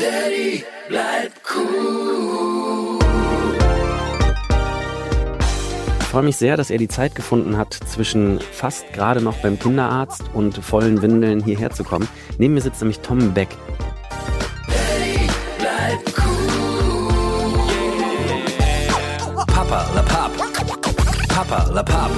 Daddy, bleib cool. Ich freue mich sehr, dass er die Zeit gefunden hat, zwischen fast gerade noch beim Kinderarzt und vollen Windeln hierher zu kommen. Neben mir sitzt nämlich Tom Beck. Daddy, bleib cool. Papa La Pape. Papa La Pape.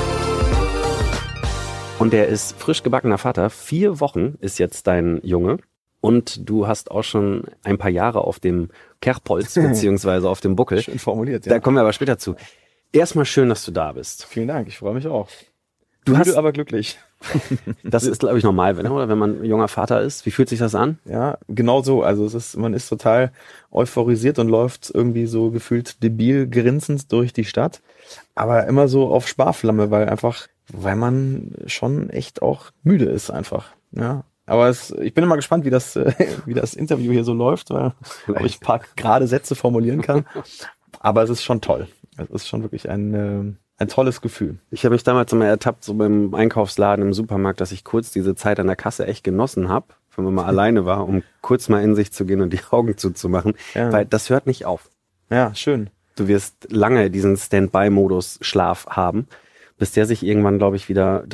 Und der ist frisch gebackener Vater. 4 Wochen ist jetzt dein Junge. Und du hast auch schon ein paar Jahre auf dem Kerbholz beziehungsweise auf dem Buckel. Schön formuliert, ja. Da kommen wir aber später zu. Erstmal schön, dass du da bist. Vielen Dank, ich freue mich auch. Du hast aber glücklich. Das ist, glaube ich, normal, wenn man junger Vater ist. Wie fühlt sich das an? Ja, genau so. Also man ist total euphorisiert und läuft irgendwie so gefühlt debil grinsend durch die Stadt. Aber immer so auf Sparflamme, weil man schon echt auch müde ist einfach. Ja. Aber ich bin immer gespannt, wie das Interview hier so läuft, ob ich ein paar gerade Sätze formulieren kann. Aber es ist schon toll. Es ist schon wirklich ein tolles Gefühl. Ich habe mich damals immer ertappt, so beim Einkaufsladen im Supermarkt, dass ich kurz diese Zeit an der Kasse echt genossen habe, wenn man mal alleine war, um kurz mal in sich zu gehen und die Augen zuzumachen. Ja. Weil das hört nicht auf. Ja, schön. Du wirst lange diesen Standby-Modus Schlaf haben, bis der sich irgendwann, glaube ich, wieder,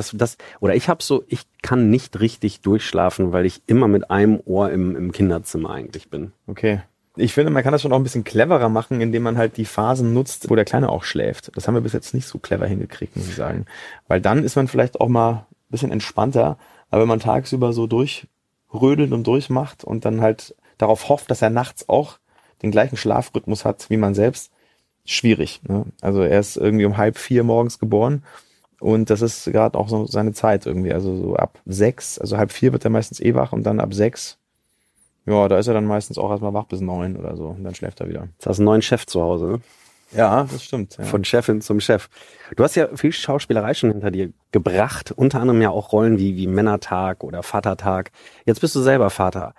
ich kann nicht richtig durchschlafen, weil ich immer mit einem Ohr im Kinderzimmer eigentlich bin. Okay. Ich finde, man kann das schon auch ein bisschen cleverer machen, indem man halt die Phasen nutzt, wo der Kleine auch schläft. Das haben wir bis jetzt nicht so clever hingekriegt, muss ich sagen. Weil dann ist man vielleicht auch mal ein bisschen entspannter, aber wenn man tagsüber so durchrödelt und durchmacht und dann halt darauf hofft, dass er nachts auch den gleichen Schlafrhythmus hat wie man selbst, schwierig. Ne? Also er ist irgendwie um 3:30 morgens geboren und das ist gerade auch so seine Zeit irgendwie. Also so ab 6, also 3:30 wird er meistens wach und dann ab 6, ja, da ist er dann meistens auch erstmal wach bis 9 oder so und dann schläft er wieder. Jetzt hast du einen neuen Chef zu Hause, ne? Ja, das stimmt. Ja. Von Chefin zum Chef. Du hast ja viel Schauspielerei schon hinter dir gebracht, unter anderem ja auch Rollen wie Männertag oder Vatertag. Jetzt bist du selber Vater.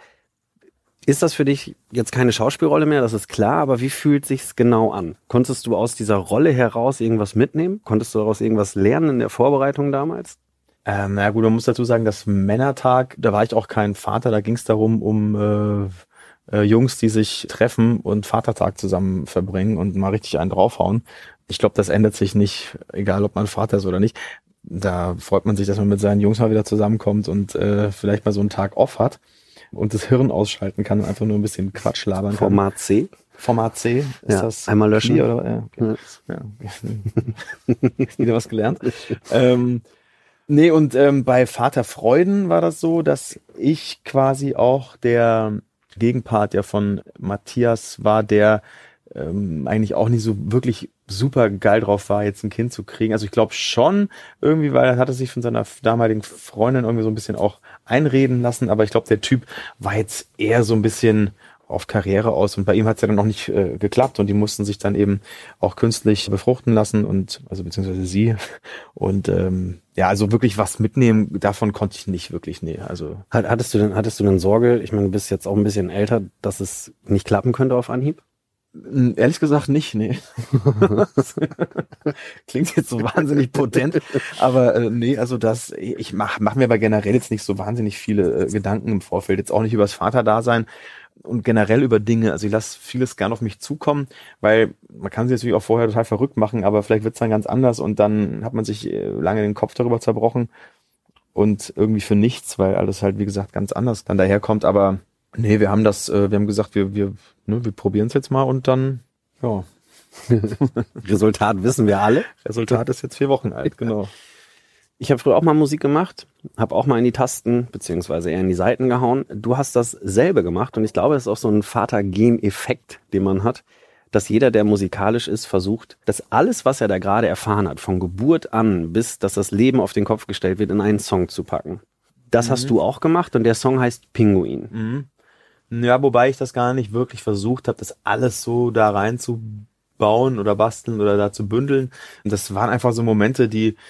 Ist das für dich jetzt keine Schauspielrolle mehr, das ist klar, aber wie fühlt sich's genau an? Konntest du aus dieser Rolle heraus irgendwas mitnehmen? Konntest du daraus irgendwas lernen in der Vorbereitung damals? Na gut, man muss dazu sagen, dass Männertag, da war ich auch kein Vater, da ging es darum, um Jungs, die sich treffen und Vatertag zusammen verbringen und mal richtig einen draufhauen. Ich glaube, das ändert sich nicht, egal ob man Vater ist oder nicht. Da freut man sich, dass man mit seinen Jungs mal wieder zusammenkommt und vielleicht mal so einen Tag off hat und das Hirn ausschalten kann und einfach nur ein bisschen Quatsch labern kann. Format C? Format C? Ist ja, das einmal löschen? Oder? Ja, okay. Ja. Wieder was gelernt. Nee, und bei Vater Freuden war das so, dass ich quasi auch der Gegenpart ja von Matthias war, der eigentlich auch nicht so wirklich super geil drauf war, jetzt ein Kind zu kriegen. Also ich glaube schon irgendwie, weil er hatte sich von seiner damaligen Freundin irgendwie so ein bisschen auch einreden lassen, aber ich glaube, der Typ war jetzt eher so ein bisschen auf Karriere aus und bei ihm hat es ja dann noch nicht geklappt und die mussten sich dann eben auch künstlich befruchten lassen und also beziehungsweise sie und ja, also wirklich was mitnehmen, davon konnte ich nicht wirklich, nee, also. Hattest du denn Sorge, ich meine, du bist jetzt auch ein bisschen älter, dass es nicht klappen könnte auf Anhieb? Ehrlich gesagt nicht, nee. Klingt jetzt so wahnsinnig potent, aber nee, also ich mach mir aber generell jetzt nicht so wahnsinnig viele Gedanken im Vorfeld, jetzt auch nicht über das Vaterdasein und generell über Dinge, also ich lasse vieles gern auf mich zukommen, weil man kann sich natürlich auch vorher total verrückt machen, aber vielleicht wird's dann ganz anders und dann hat man sich lange den Kopf darüber zerbrochen und irgendwie für nichts, weil alles halt, wie gesagt, ganz anders dann daherkommt, aber nee, wir haben gesagt, wir probieren es jetzt mal und dann, ja. Resultat wissen wir alle. Resultat ist jetzt 4 Wochen alt, genau. Ich habe früher auch mal Musik gemacht, habe auch mal in die Tasten, beziehungsweise eher in die Saiten gehauen. Du hast dasselbe gemacht und ich glaube, es ist auch so ein Vater-Gen-Effekt, den man hat, dass jeder, der musikalisch ist, versucht, dass alles, was er da gerade erfahren hat, von Geburt an bis, dass das Leben auf den Kopf gestellt wird, in einen Song zu packen. Das hast du auch gemacht und der Song heißt Pinguin. Ja, wobei ich das gar nicht wirklich versucht habe, das alles so da reinzubauen oder basteln oder da zu bündeln. Und das waren einfach so Momente, die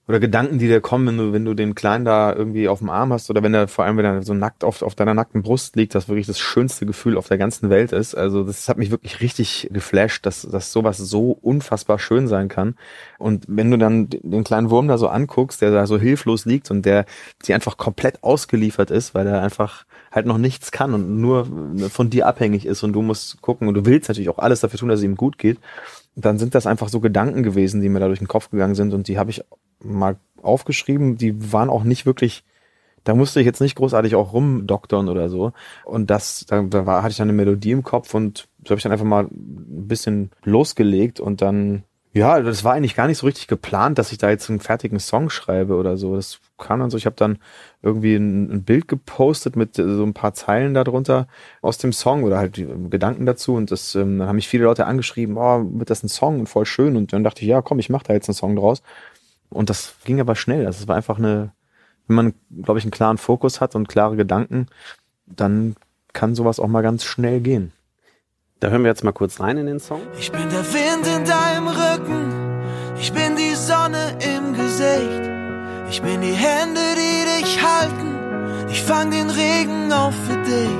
oder Gedanken, die dir kommen, wenn du den Kleinen da irgendwie auf dem Arm hast oder vor allem, wenn er so nackt auf deiner nackten Brust liegt, das wirklich das schönste Gefühl auf der ganzen Welt ist. Also das hat mich wirklich richtig geflasht, dass sowas so unfassbar schön sein kann. Und wenn du dann den kleinen Wurm da so anguckst, der da so hilflos liegt und der sie einfach komplett ausgeliefert ist, weil er einfach halt noch nichts kann und nur von dir abhängig ist und du musst gucken und du willst natürlich auch alles dafür tun, dass es ihm gut geht, dann sind das einfach so Gedanken gewesen, die mir da durch den Kopf gegangen sind und die habe ich mal aufgeschrieben, die waren auch nicht wirklich, da musste ich jetzt nicht großartig auch rumdoktern oder so und hatte ich dann eine Melodie im Kopf und so habe ich dann einfach mal ein bisschen losgelegt und dann, ja, das war eigentlich gar nicht so richtig geplant, dass ich da jetzt einen fertigen Song schreibe oder so, das kam dann so, ich habe dann irgendwie ein Bild gepostet mit so ein paar Zeilen darunter aus dem Song oder halt die Gedanken dazu und dann haben mich viele Leute angeschrieben, wird das ein Song und voll schön und dann dachte ich, ja komm, ich mache da jetzt einen Song draus. Und das ging aber schnell. Das war einfach wenn man, glaube ich, einen klaren Fokus hat und klare Gedanken, dann kann sowas auch mal ganz schnell gehen. Da hören wir jetzt mal kurz rein in den Song. Ich bin der Wind in deinem Rücken, ich bin die Sonne im Gesicht, ich bin die Hände, die dich halten, ich fang den Regen auf für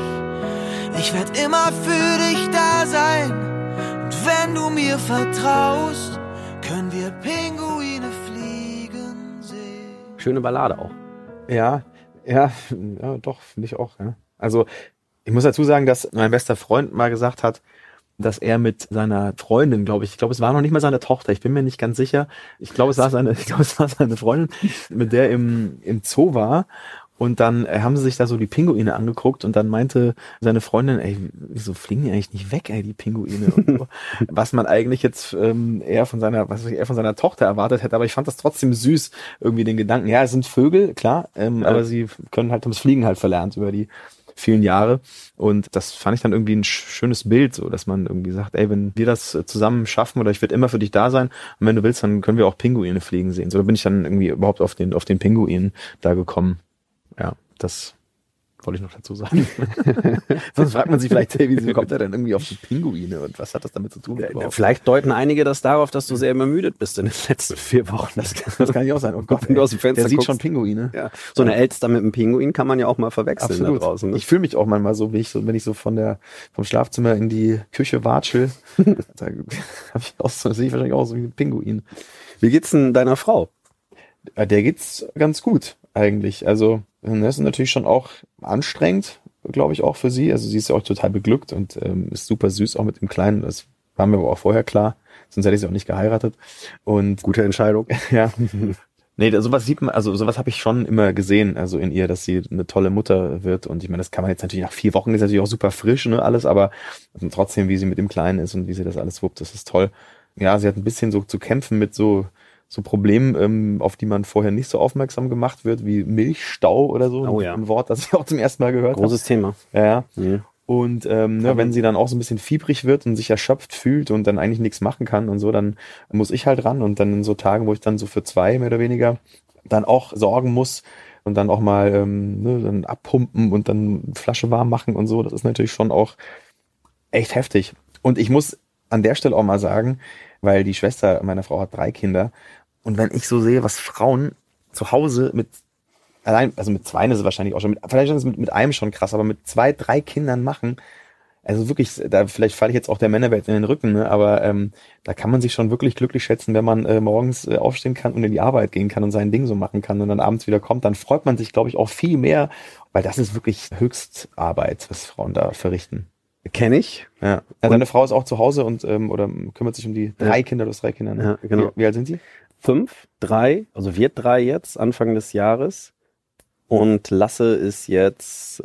dich, ich werd immer für dich da sein und wenn du mir vertraust, können wir Pinguine fliegen sehen. Schöne Ballade auch. Ja, doch, finde ich auch. Ja. Also ich muss dazu sagen, dass mein bester Freund mal gesagt hat, dass er mit seiner Freundin, glaube ich, es war noch nicht mal seine Tochter, ich bin mir nicht ganz sicher, es war seine Freundin, mit der im Zoo war und dann haben sie sich da so die Pinguine angeguckt und dann meinte seine Freundin, ey, wieso fliegen die eigentlich nicht weg, die Pinguine und so. Was man eigentlich jetzt eher von seiner Tochter erwartet hätte, aber ich fand das trotzdem süß, irgendwie den Gedanken, ja, es sind Vögel, klar, aber sie haben das Fliegen halt verlernt über die vielen Jahre und das fand ich dann irgendwie ein schönes Bild, so dass man irgendwie sagt, ey, wenn wir das zusammen schaffen oder ich werde immer für dich da sein und wenn du willst, dann können wir auch Pinguine fliegen sehen. So, da bin ich dann irgendwie überhaupt auf den Pinguin da gekommen. Ja, das wollte ich noch dazu sagen. Sonst fragt man sich vielleicht, hey, wie kommt er denn irgendwie auf die Pinguine und was hat das damit zu tun? Vielleicht deuten einige das darauf, dass du sehr übermüdet bist in den letzten 4 Wochen. Das kann ja auch sein. Oh Gott, wenn du aus dem Fenster der sieht guckst. schon Pinguine. Ja. So eine Elster mit einem Pinguin kann man ja auch mal verwechseln. Absolut. Da draußen. Ne? Ich fühle mich auch manchmal so, wenn ich so vom Schlafzimmer in die Küche watschel. Da sehe ich wahrscheinlich auch so wie ein Pinguin. Wie geht's denn deiner Frau? Der geht's ganz gut eigentlich. Also das ist natürlich schon auch anstrengend, glaube ich, auch für sie. Also sie ist ja auch total beglückt und ist super süß auch mit dem Kleinen. Das war mir aber auch vorher klar. Sonst hätte ich sie auch nicht geheiratet. Und gute Entscheidung. Ja. Nee, sowas sieht man, also sowas habe ich schon immer gesehen, also in ihr, dass sie eine tolle Mutter wird. Und ich meine, das kann man jetzt natürlich nach 4 Wochen, ist natürlich auch super frisch, ne, alles, aber trotzdem, wie sie mit dem Kleinen ist und wie sie das alles wuppt, das ist toll. Ja, sie hat ein bisschen so zu kämpfen mit so Problemen, auf die man vorher nicht so aufmerksam gemacht wird, wie Milchstau oder so. Oh, ja. Ein Wort, das ich auch zum ersten Mal gehört habe. Großes Thema. Ja. Mhm. Und wenn sie dann auch so ein bisschen fiebrig wird und sich erschöpft fühlt und dann eigentlich nichts machen kann und so, dann muss ich halt ran und dann in so Tagen, wo ich dann so für 2 mehr oder weniger dann auch sorgen muss und dann auch mal dann abpumpen und dann Flasche warm machen und so, das ist natürlich schon auch echt heftig. Und ich muss an der Stelle auch mal sagen, weil die Schwester meiner Frau hat 3 Kinder und wenn ich so sehe, was Frauen zu Hause mit 2 ist es wahrscheinlich auch schon, vielleicht ist es mit einem schon krass, aber mit 2, 3 Kindern machen, also wirklich, da vielleicht falle ich jetzt auch der Männerwelt in den Rücken, ne? Aber da kann man sich schon wirklich glücklich schätzen, wenn man morgens aufstehen kann und in die Arbeit gehen kann und sein Ding so machen kann und dann abends wieder kommt, dann freut man sich, glaube ich, auch viel mehr, weil das ist wirklich Höchstarbeit, was Frauen da verrichten. Kenne ich. Ja. Deine Frau ist auch zu Hause und oder kümmert sich um die 3 Kinder, du hast 3 Kinder, ne? Ja, genau. Wie alt sind sie? 5, 3, also wird 3 jetzt, Anfang des Jahres. Und Lasse ist jetzt,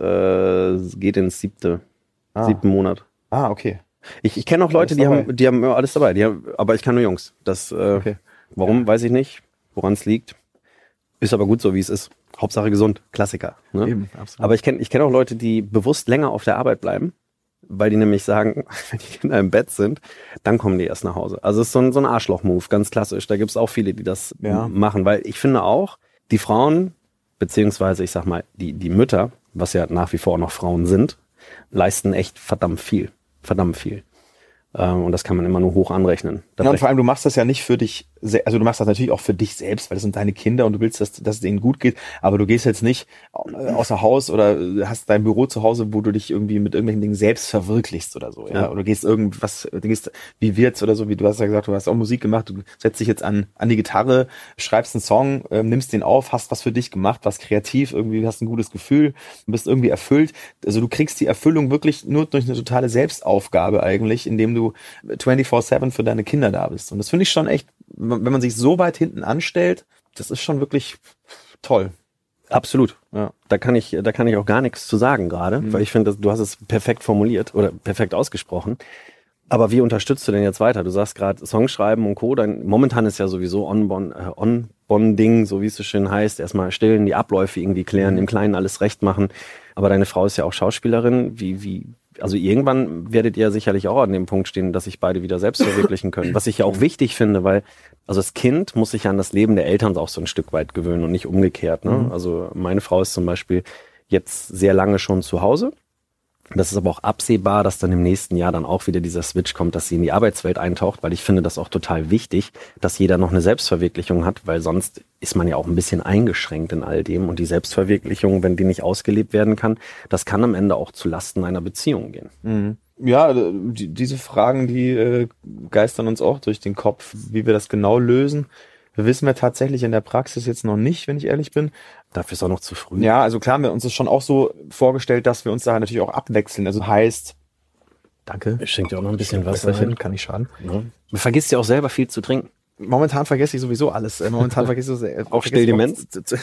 geht ins 7. Monat. Ah, okay. Ich kenne auch Leute, die haben alles dabei, aber ich kann nur Jungs. Okay. Warum, weiß ich nicht, woran es liegt. Ist aber gut so, wie es ist. Hauptsache gesund, Klassiker. Ne? Eben, absolut. Aber ich kenn auch Leute, die bewusst länger auf der Arbeit bleiben, weil die nämlich sagen, wenn die Kinder im Bett sind, dann kommen die erst nach Hause. Also es ist so ein Arschloch-Move, ganz klassisch. Da gibt es auch viele, die das machen, weil ich finde auch, die Frauen, beziehungsweise ich sag mal, die Mütter, was ja nach wie vor auch noch Frauen sind, leisten echt verdammt viel. Und das kann man immer nur hoch anrechnen. Ja, und vor allem, du machst das ja nicht für dich also du machst das natürlich auch für dich selbst, weil das sind deine Kinder und du willst, dass es denen gut geht, aber du gehst jetzt nicht außer Haus oder hast dein Büro zu Hause, wo du dich irgendwie mit irgendwelchen Dingen selbst verwirklichst oder so, ja, oder gehst wie wird's oder so, wie du hast ja gesagt, du hast auch Musik gemacht, du setzt dich jetzt an die Gitarre, schreibst einen Song, nimmst den auf, hast was für dich gemacht, was kreativ, irgendwie hast ein gutes Gefühl, bist irgendwie erfüllt, also du kriegst die Erfüllung wirklich nur durch eine totale Selbstaufgabe eigentlich, indem du 24/7 für deine Kinder da bist und das finde ich schon echt, wenn man sich so weit hinten anstellt, das ist schon wirklich toll. Absolut. Ja. Da kann ich auch gar nichts zu sagen gerade, weil ich finde, du hast es perfekt formuliert oder perfekt ausgesprochen. Aber wie unterstützt du denn jetzt weiter? Du sagst gerade Songschreiben und Co. Momentan ist ja sowieso On-Bonding, so wie es so schön heißt, erstmal stillen, die Abläufe irgendwie klären, im Kleinen alles recht machen. Aber deine Frau ist ja auch Schauspielerin. Also irgendwann werdet ihr sicherlich auch an dem Punkt stehen, dass sich beide wieder selbst verwirklichen können. Was ich ja auch wichtig finde, weil also das Kind muss sich an das Leben der Eltern auch so ein Stück weit gewöhnen und nicht umgekehrt. Ne? Also meine Frau ist zum Beispiel jetzt sehr lange schon zu Hause. Das ist aber auch absehbar, dass dann im nächsten Jahr dann auch wieder dieser Switch kommt, dass sie in die Arbeitswelt eintaucht, weil ich finde das auch total wichtig, dass jeder noch eine Selbstverwirklichung hat, weil sonst ist man ja auch ein bisschen eingeschränkt in all dem und die Selbstverwirklichung, wenn die nicht ausgelebt werden kann, das kann am Ende auch zu Lasten einer Beziehung gehen. Mhm. Ja, diese Fragen, die geistern uns auch durch den Kopf, wie wir das genau lösen. Wir wissen wir tatsächlich in der Praxis jetzt noch nicht, wenn ich ehrlich bin. Dafür ist auch noch zu früh. Ja, also klar, haben wir uns das schon auch so vorgestellt, dass wir uns da natürlich auch abwechseln. Also heißt, danke. Ich schenke dir auch noch ein bisschen Wasser hin. Kann nicht schaden. Ja. Du vergisst ja auch selber viel zu trinken. Momentan vergesse ich sowieso alles. Momentan vergesse ich auch Stilldemenz?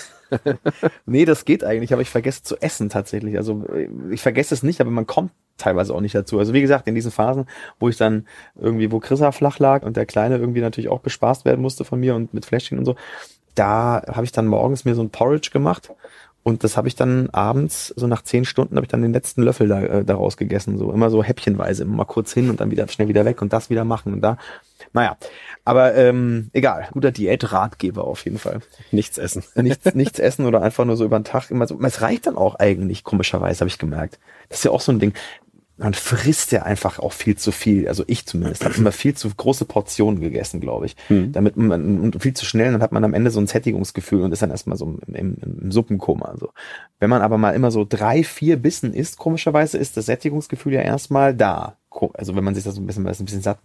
Nee, das geht eigentlich, aber ich vergesse zu essen tatsächlich. Also ich vergesse es nicht, aber man kommt teilweise auch nicht dazu. Also wie gesagt, in diesen Phasen, wo ich dann irgendwie, wo Chrissa flach lag und der Kleine irgendwie natürlich auch bespaßt werden musste von mir und mit Fläschchen und so, da habe ich dann morgens mir so ein Porridge gemacht und das habe ich dann abends, so nach 10 Stunden, habe ich dann den letzten Löffel daraus gegessen. So immer so häppchenweise, immer mal kurz hin und dann wieder schnell wieder weg und das wieder machen und da. Naja, aber egal, guter Diätratgeber auf jeden Fall. Nichts essen. Nichts essen oder einfach nur so über den Tag immer so. Es reicht dann auch eigentlich, komischerweise, habe ich gemerkt. Das ist ja auch so ein Ding. Man frisst ja einfach auch viel zu viel. Also ich zumindest habe immer viel zu große Portionen gegessen, glaube ich. Damit und viel zu schnell, dann hat man am Ende so ein Sättigungsgefühl und ist dann erstmal so im Suppenkoma. Also wenn man aber mal immer so 3, 4 Bissen isst, komischerweise ist das Sättigungsgefühl ja erstmal da. Also wenn man sich das so ein bisschen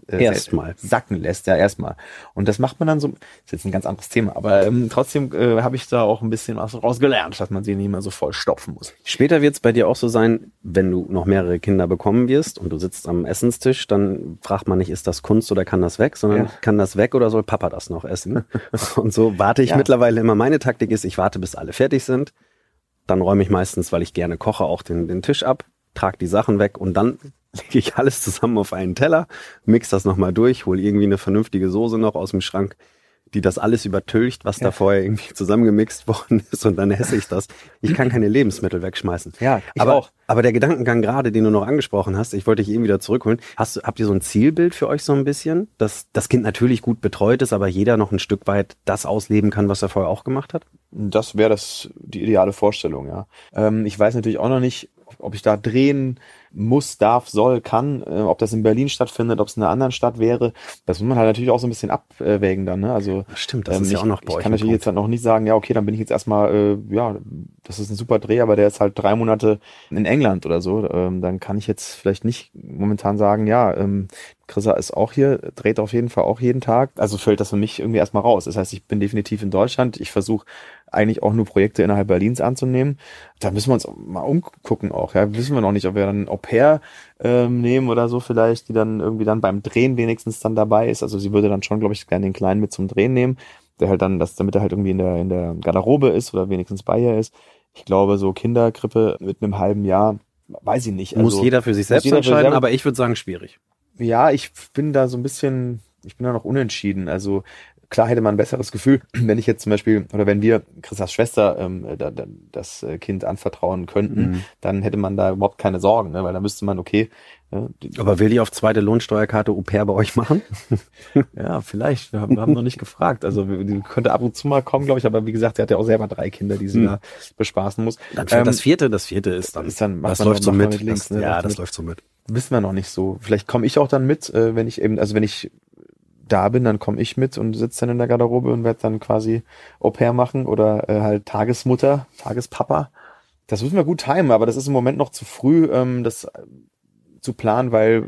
sacken lässt, ja erstmal. Und das macht man dann so, ist jetzt ein ganz anderes Thema, aber trotzdem habe ich da auch ein bisschen was rausgelernt, dass man sie nicht mehr so voll stopfen muss. Später wird es bei dir auch so sein, wenn du noch mehrere Kinder bekommen wirst und du sitzt am Essenstisch, dann fragt man nicht, ist das Kunst oder kann das weg, sondern kann das weg oder soll Papa das noch essen? Und so warte ich mittlerweile immer. Meine Taktik ist, ich warte, bis alle fertig sind. Dann räume ich meistens, weil ich gerne koche, auch den Tisch ab, trage die Sachen weg und dann lege ich alles zusammen auf einen Teller, mix das nochmal durch, hole irgendwie eine vernünftige Soße noch aus dem Schrank, die das alles übertülcht, was da vorher irgendwie zusammengemixt worden ist und dann esse ich das. Ich kann keine Lebensmittel wegschmeißen. Ja, ich auch. Aber der Gedankengang gerade, den du noch angesprochen hast, ich wollte dich eben wieder zurückholen. Habt ihr so ein Zielbild für euch so ein bisschen, dass das Kind natürlich gut betreut ist, aber jeder noch ein Stück weit das ausleben kann, was er vorher auch gemacht hat? Das wäre die ideale Vorstellung, ja. Ich weiß natürlich auch noch nicht, ob ich da drehen muss, darf, soll, kann, ob das in Berlin stattfindet, ob es in einer anderen Stadt wäre. Das muss man halt natürlich auch so ein bisschen abwägen dann. Ne? Also stimmt, das ist ja auch noch bei euch. Ich kann natürlich jetzt dann noch nicht sagen, ja okay, dann bin ich jetzt erstmal, das ist ein super Dreh, aber der ist halt 3 Monate in England oder so. Dann kann ich jetzt vielleicht nicht momentan sagen, Chrissa ist auch hier, dreht auf jeden Fall auch jeden Tag. Also fällt das für mich irgendwie erstmal raus. Das heißt, ich bin definitiv in Deutschland. Ich versuche eigentlich auch nur Projekte innerhalb Berlins anzunehmen. Da müssen wir uns mal umgucken auch. Ja, wissen wir noch nicht, ob wir dann ein Au-pair nehmen oder so vielleicht, die dann irgendwie dann beim Drehen wenigstens dann dabei ist. Also sie würde dann schon, glaube ich, gerne den Kleinen mit zum Drehen nehmen, der halt dann, damit er halt irgendwie in der Garderobe ist oder wenigstens bei ihr ist. Ich glaube, so Kinderkrippe mit einem halben Jahr, weiß ich nicht. Muss jeder für sich selbst entscheiden, aber ich würde sagen, schwierig. Ja, ich bin da noch unentschieden. Also klar hätte man ein besseres Gefühl, wenn ich jetzt zum Beispiel, oder wenn wir Chrissas Schwester das Kind anvertrauen könnten, dann hätte man da überhaupt keine Sorgen, ne? Weil da müsste man, aber will die auf zweite Lohnsteuerkarte Au-pair bei euch machen? Ja, vielleicht. Wir haben noch nicht gefragt. Also die könnte ab und zu mal kommen, glaube ich, aber wie gesagt, sie hat ja auch selber 3 Kinder, die sie da bespaßen muss. Dann das vierte ist dann das läuft so mit. Das läuft so mit. Wissen wir noch nicht so. Vielleicht komme ich auch dann mit, wenn ich da bin, dann komme ich mit und sitze dann in der Garderobe und werde dann quasi Au-pair machen oder halt Tagesmutter, Tagespapa. Das müssen wir gut timen, aber das ist im Moment noch zu früh, das zu planen, weil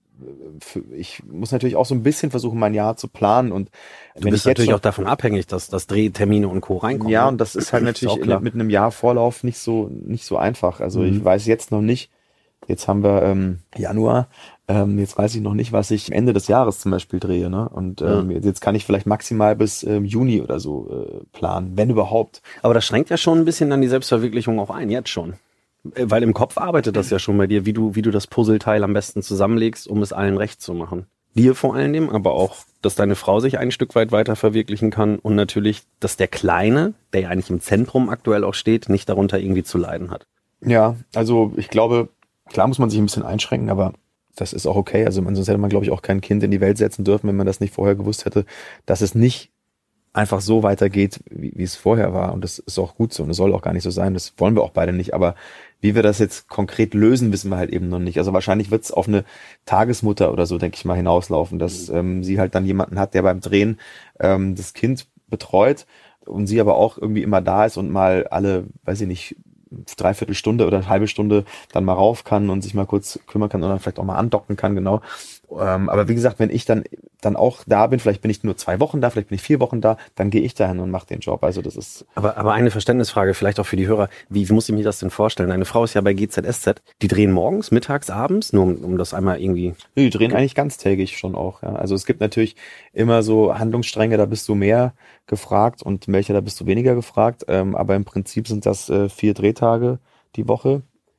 ich muss natürlich auch so ein bisschen versuchen, mein Jahr zu planen. Und du bist natürlich auch davon abhängig, dass Drehtermine und Co. reinkommen. Ja, und das ist halt natürlich mit einem Jahr Vorlauf nicht so einfach. Also ich weiß jetzt noch nicht, jetzt haben wir Januar, jetzt weiß ich noch nicht, was ich Ende des Jahres zum Beispiel drehe. Ne? Und jetzt kann ich vielleicht maximal bis Juni oder so planen, wenn überhaupt. Aber das schränkt ja schon ein bisschen dann die Selbstverwirklichung auch ein, jetzt schon. Weil im Kopf arbeitet das ja schon bei dir, wie du das Puzzleteil am besten zusammenlegst, um es allen recht zu machen. Dir vor allem, aber auch, dass deine Frau sich ein Stück weit weiter verwirklichen kann und natürlich, dass der Kleine, der ja eigentlich im Zentrum aktuell auch steht, nicht darunter irgendwie zu leiden hat. Ja, also ich glaube, klar muss man sich ein bisschen einschränken, aber das ist auch okay. Also sonst hätte man, glaube ich, auch kein Kind in die Welt setzen dürfen, wenn man das nicht vorher gewusst hätte, dass es nicht einfach so weitergeht, wie es vorher war. Und das ist auch gut so und es soll auch gar nicht so sein. Das wollen wir auch beide nicht. Aber wie wir das jetzt konkret lösen, wissen wir halt eben noch nicht. Also wahrscheinlich wird es auf eine Tagesmutter oder so, denke ich mal, hinauslaufen, dass sie halt dann jemanden hat, der beim Drehen das Kind betreut und sie aber auch irgendwie immer da ist und mal alle, weiß ich nicht, 3/4 Stunde oder eine halbe Stunde dann mal rauf kann und sich mal kurz kümmern kann und dann vielleicht auch mal andocken kann, genau. Aber wie gesagt, wenn ich dann auch da bin, vielleicht bin ich nur 2 Wochen da, vielleicht bin ich 4 Wochen da, dann gehe ich dahin und mache den Job. Also das ist. Aber eine Verständnisfrage, vielleicht auch für die Hörer. Wie muss ich mir das denn vorstellen? Deine Frau ist ja bei GZSZ. Die drehen morgens, mittags, abends, nur um das einmal irgendwie. Die drehen eigentlich ganztägig schon auch. Ja. Also es gibt natürlich immer so Handlungsstränge, da bist du mehr gefragt und welche, da bist du weniger gefragt. Aber im Prinzip sind das 4 Drehtage die Woche.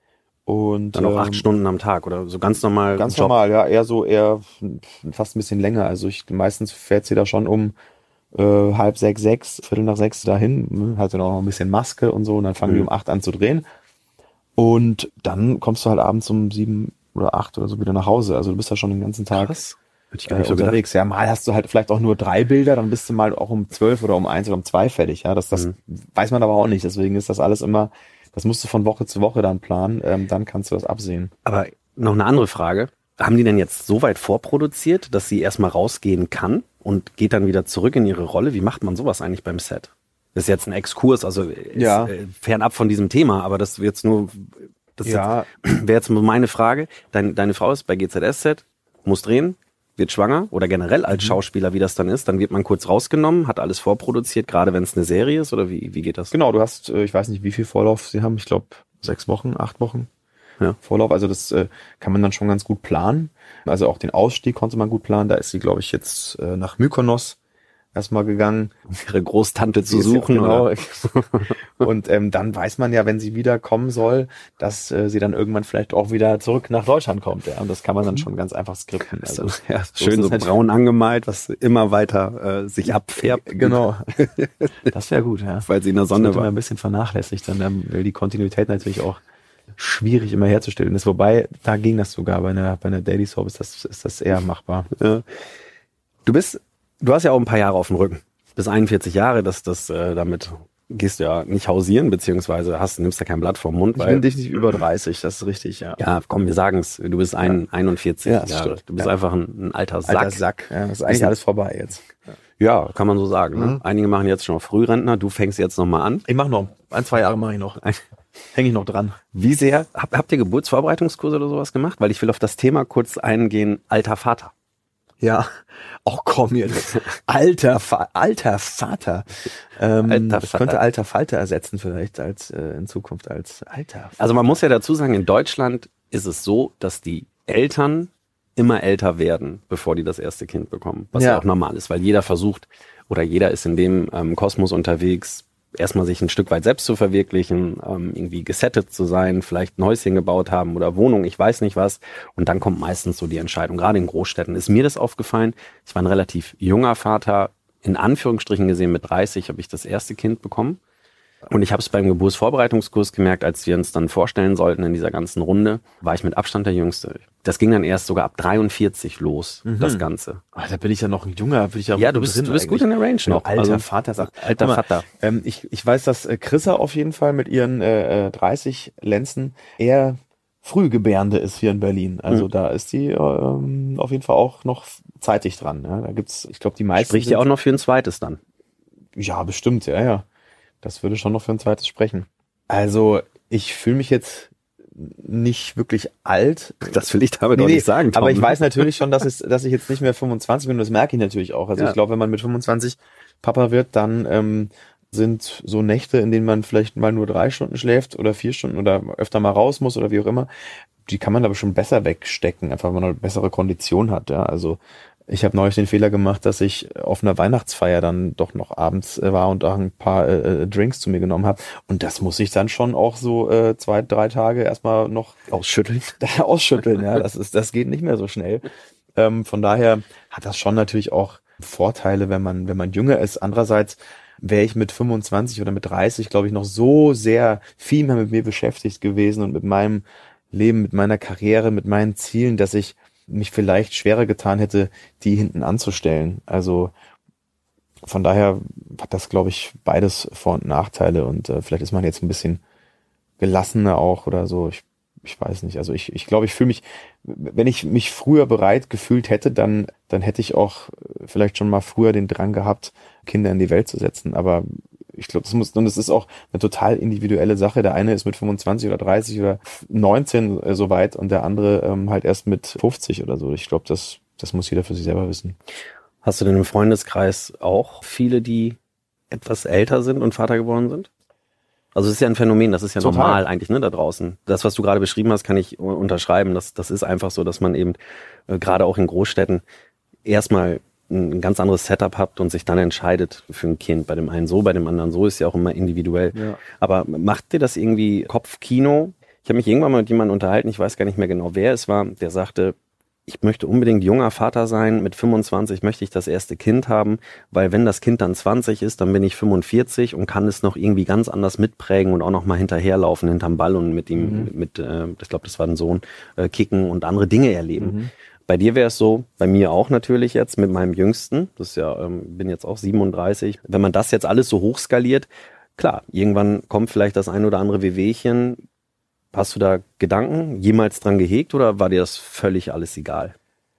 Und dann auch 8 Stunden am Tag oder so ganz normal. Ganz normal, ja, eher fast ein bisschen länger. Also meistens fährt sie da schon um 5:30, 6, 5:45 dahin, hat dann auch noch ein bisschen Maske und so und dann fangen die um 8 an zu drehen. Und dann kommst du halt abends um 7 oder 8 oder so wieder nach Hause. Also du bist da schon den ganzen Tag unterwegs. Ja, mal hast du halt vielleicht auch nur 3 Bilder, dann bist du mal auch um 12 oder um 1 oder um 2 fertig. Ja, das weiß man aber auch nicht. Deswegen ist das alles immer. Das musst du von Woche zu Woche dann planen, dann kannst du das absehen. Aber noch eine andere Frage. Haben die denn jetzt so weit vorproduziert, dass sie erstmal rausgehen kann und geht dann wieder zurück in ihre Rolle? Wie macht man sowas eigentlich beim Set? Das ist jetzt ein Exkurs, also ja. Fernab von diesem Thema, aber das wäre jetzt nur meine Frage. Deine Frau ist bei GZSZ, muss drehen, wird schwanger oder generell als Schauspieler, wie das dann ist, dann wird man kurz rausgenommen, hat alles vorproduziert, gerade wenn es eine Serie ist oder wie geht das? Genau, du hast, ich weiß nicht, wie viel Vorlauf sie haben, ich glaube 6 Wochen, 8 Wochen Vorlauf, also das kann man dann schon ganz gut planen. Also auch den Ausstieg konnte man gut planen, da ist sie, glaube ich, jetzt nach Mykonos erstmal gegangen, um ihre Großtante zu suchen. Genau. Und dann weiß man ja, wenn sie wieder kommen soll, dass sie dann irgendwann vielleicht auch wieder zurück nach Deutschland kommt. Ja? Und das kann man dann schon ganz einfach skripten. Also, ja, schön so braun angemalt, was immer weiter sich abfärbt. Genau. Das wäre gut, ja. Weil sie in der Sonne war. Ein bisschen vernachlässigt, dann weil die Kontinuität natürlich auch schwierig immer herzustellen ist. Wobei, da ging das sogar bei einer Daily Soap ist das eher machbar. Ja. Du hast ja auch ein paar Jahre auf dem Rücken. Bis 41 Jahre, damit gehst du ja nicht hausieren, beziehungsweise nimmst ja kein Blatt vom Mund. Ich bin definitiv über 30, das ist richtig, ja. Ja, komm, wir sagen es, du bist 41 Jahre. Stimmt. Du bist einfach ein alter Sack. Alter Sack, ja, das ist eigentlich alles vorbei jetzt. Ja, kann man so sagen. Ne? Einige machen jetzt schon Frührentner, du fängst jetzt nochmal an. Ich mache noch, 1-2 Jahre mache ich noch. Hänge ich noch dran. Wie sehr, habt ihr Geburtsvorbereitungskurse oder sowas gemacht? Weil ich will auf das Thema kurz eingehen, alter Vater. Ja, komm jetzt. Alter Vater. Das könnte alter Falter ersetzen vielleicht als in Zukunft als alter Vater. Also man muss ja dazu sagen, in Deutschland ist es so, dass die Eltern immer älter werden, bevor die das erste Kind bekommen. Was ja auch normal ist, weil jeder versucht oder jeder ist in dem Kosmos unterwegs, erstmal sich ein Stück weit selbst zu verwirklichen, irgendwie gesettet zu sein, vielleicht ein Häuschen gebaut haben oder Wohnung, ich weiß nicht was. Und dann kommt meistens so die Entscheidung. Gerade in Großstädten ist mir das aufgefallen. Ich war ein relativ junger Vater, in Anführungsstrichen gesehen mit 30 habe ich das erste Kind bekommen. Und ich habe es beim Geburtsvorbereitungskurs gemerkt, als wir uns dann vorstellen sollten in dieser ganzen Runde, war ich mit Abstand der Jüngste. Das ging dann erst sogar ab 43 los, das Ganze. Da bin ich ja noch ein Junger. Ja, du bist gut in der Range noch. Alter Vater sagt. Alter Vater. Ich weiß, dass Chrissa auf jeden Fall mit ihren 30 Lenzen eher Frühgebärende ist hier in Berlin. Also da ist die auf jeden Fall auch noch zeitig dran. Ja. Da gibt's, ich glaube, die meisten. Spricht ja auch noch für ein zweites dann. Ja, bestimmt, ja. Das würde schon noch für ein zweites sprechen. Also ich fühle mich jetzt nicht wirklich alt. Das will ich damit auch nicht sagen, Tom. Aber ich weiß natürlich schon, dass ich jetzt nicht mehr 25 bin und das merke ich natürlich auch. Also ich glaube, wenn man mit 25 Papa wird, dann sind so Nächte, in denen man vielleicht mal nur 3 Stunden schläft oder 4 Stunden oder öfter mal raus muss oder wie auch immer, die kann man aber schon besser wegstecken, einfach weil man eine bessere Kondition hat. Ja. Also ich habe neulich den Fehler gemacht, dass ich auf einer Weihnachtsfeier dann doch noch abends war und auch ein paar Drinks zu mir genommen habe. Und das muss ich dann schon auch so 2-3 Tage erstmal noch ausschütteln. Ja, das geht nicht mehr so schnell. Von daher hat das schon natürlich auch Vorteile, wenn man jünger ist. Andererseits wäre ich mit 25 oder mit 30, glaube ich, noch so sehr viel mehr mit mir beschäftigt gewesen und mit meinem Leben, mit meiner Karriere, mit meinen Zielen, dass ich mich vielleicht schwerer getan hätte, die hinten anzustellen. Also von daher hat das, glaube ich, beides Vor- und Nachteile und vielleicht ist man jetzt ein bisschen gelassener auch oder so. Ich weiß nicht. Also ich glaube, ich fühle mich, wenn ich mich früher bereit gefühlt hätte, dann hätte ich auch vielleicht schon mal früher den Drang gehabt, Kinder in die Welt zu setzen. Aber ich glaube, das ist auch eine total individuelle Sache. Der eine ist mit 25 oder 30 oder 19 soweit und der andere halt erst mit 50 oder so. Ich glaube, das muss jeder für sich selber wissen. Hast du denn im Freundeskreis auch viele, die etwas älter sind und Vater geworden sind? Also es ist ja ein Phänomen, das ist ja Total. normal eigentlich, ne, da draußen. Das, was du gerade beschrieben hast, kann ich unterschreiben. Das ist einfach so, dass man eben gerade auch in Großstädten erstmal ein ganz anderes Setup hat und sich dann entscheidet für ein Kind. Bei dem einen so, bei dem anderen so, ist ja auch immer individuell. Ja. Aber macht dir das irgendwie Kopfkino? Ich habe mich irgendwann mal mit jemandem unterhalten, ich weiß gar nicht mehr genau, wer es war, der sagte, ich möchte unbedingt junger Vater sein, mit 25 möchte ich das erste Kind haben, weil wenn das Kind dann 20 ist, dann bin ich 45 und kann es noch irgendwie ganz anders mitprägen und auch noch mal hinterherlaufen hinterm Ball und mit ihm, ich glaube, das war ein Sohn, kicken und andere Dinge erleben. Bei dir wäre es so, bei mir auch natürlich jetzt mit meinem Jüngsten, das ist ja, bin jetzt auch 37, wenn man das jetzt alles so hochskaliert, klar, irgendwann kommt vielleicht das ein oder andere Wehwehchen. Hast du da Gedanken jemals dran gehegt oder war dir das völlig alles egal?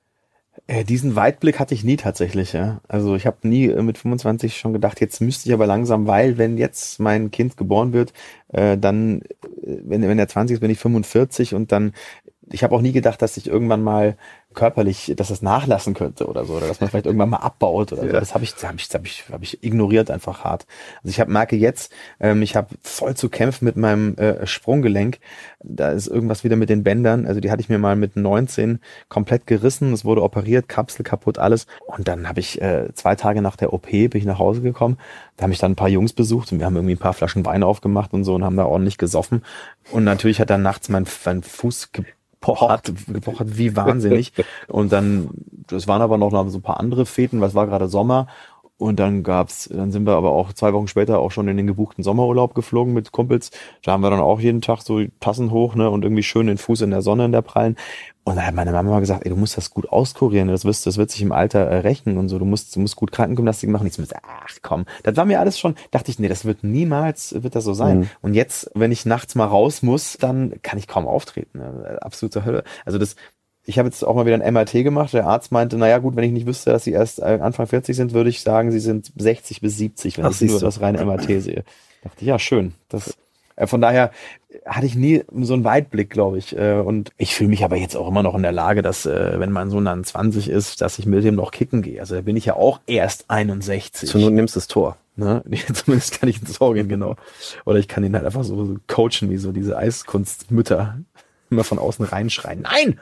Diesen Weitblick hatte ich nie tatsächlich, ja. Also ich habe nie mit 25 schon gedacht, jetzt müsste ich aber langsam, weil wenn jetzt mein Kind geboren wird, dann, wenn er 20 ist, bin ich 45 und dann, ich habe auch nie gedacht, dass ich irgendwann mal körperlich, dass das nachlassen könnte oder so, oder dass man vielleicht irgendwann mal abbaut oder so. Das habe ich ignoriert einfach hart. Also ich merke jetzt, ich habe voll zu kämpfen mit meinem Sprunggelenk. Da ist irgendwas wieder mit den Bändern. Also die hatte ich mir mal mit 19 komplett gerissen. Es wurde operiert, Kapsel kaputt, alles. Und dann habe ich 2 Tage nach der OP bin ich nach Hause gekommen. Da habe ich dann ein paar Jungs besucht und wir haben irgendwie ein paar Flaschen Wein aufgemacht und so und haben da ordentlich gesoffen. Und natürlich hat dann nachts mein Fuß gepocht wie wahnsinnig. Und dann, das waren aber noch so ein paar andere Feten, weil es war gerade Sommer. Und dann sind wir aber auch 2 Wochen später auch schon in den gebuchten Sommerurlaub geflogen mit Kumpels. Da haben wir dann auch jeden Tag so Tassen hoch, ne, und irgendwie schön den Fuß in der Sonne, in der prallen. Und da hat meine Mama mal gesagt, ey, du musst das gut auskurieren, das wird sich im Alter rächen und so, du musst gut Krankengymnastik machen. Nichts mit, ach komm, das war mir alles schon, dachte ich, nee, das wird das so sein. Und jetzt, wenn ich nachts mal raus muss, dann kann ich kaum auftreten. Absolute Hölle. Also ich habe jetzt auch mal wieder ein MRT gemacht. Der Arzt meinte, naja gut, wenn ich nicht wüsste, dass sie erst Anfang 40 sind, würde ich sagen, sie sind 60 bis 70, wenn ich nur das reine MRT sehe. Dachte ich, ja, schön. Von daher hatte ich nie so einen Weitblick, glaube ich. Und ich fühle mich aber jetzt auch immer noch in der Lage, dass, wenn mein Sohn dann 20 ist, dass ich mit dem noch kicken gehe. Also da bin ich ja auch erst 61. Zur Not nimmst du das Tor. Ne? Zumindest kann ich ins Tor gehen, genau. Oder ich kann ihn halt einfach so coachen, wie so diese Eiskunstmütter. Immer von außen reinschreien. Nein!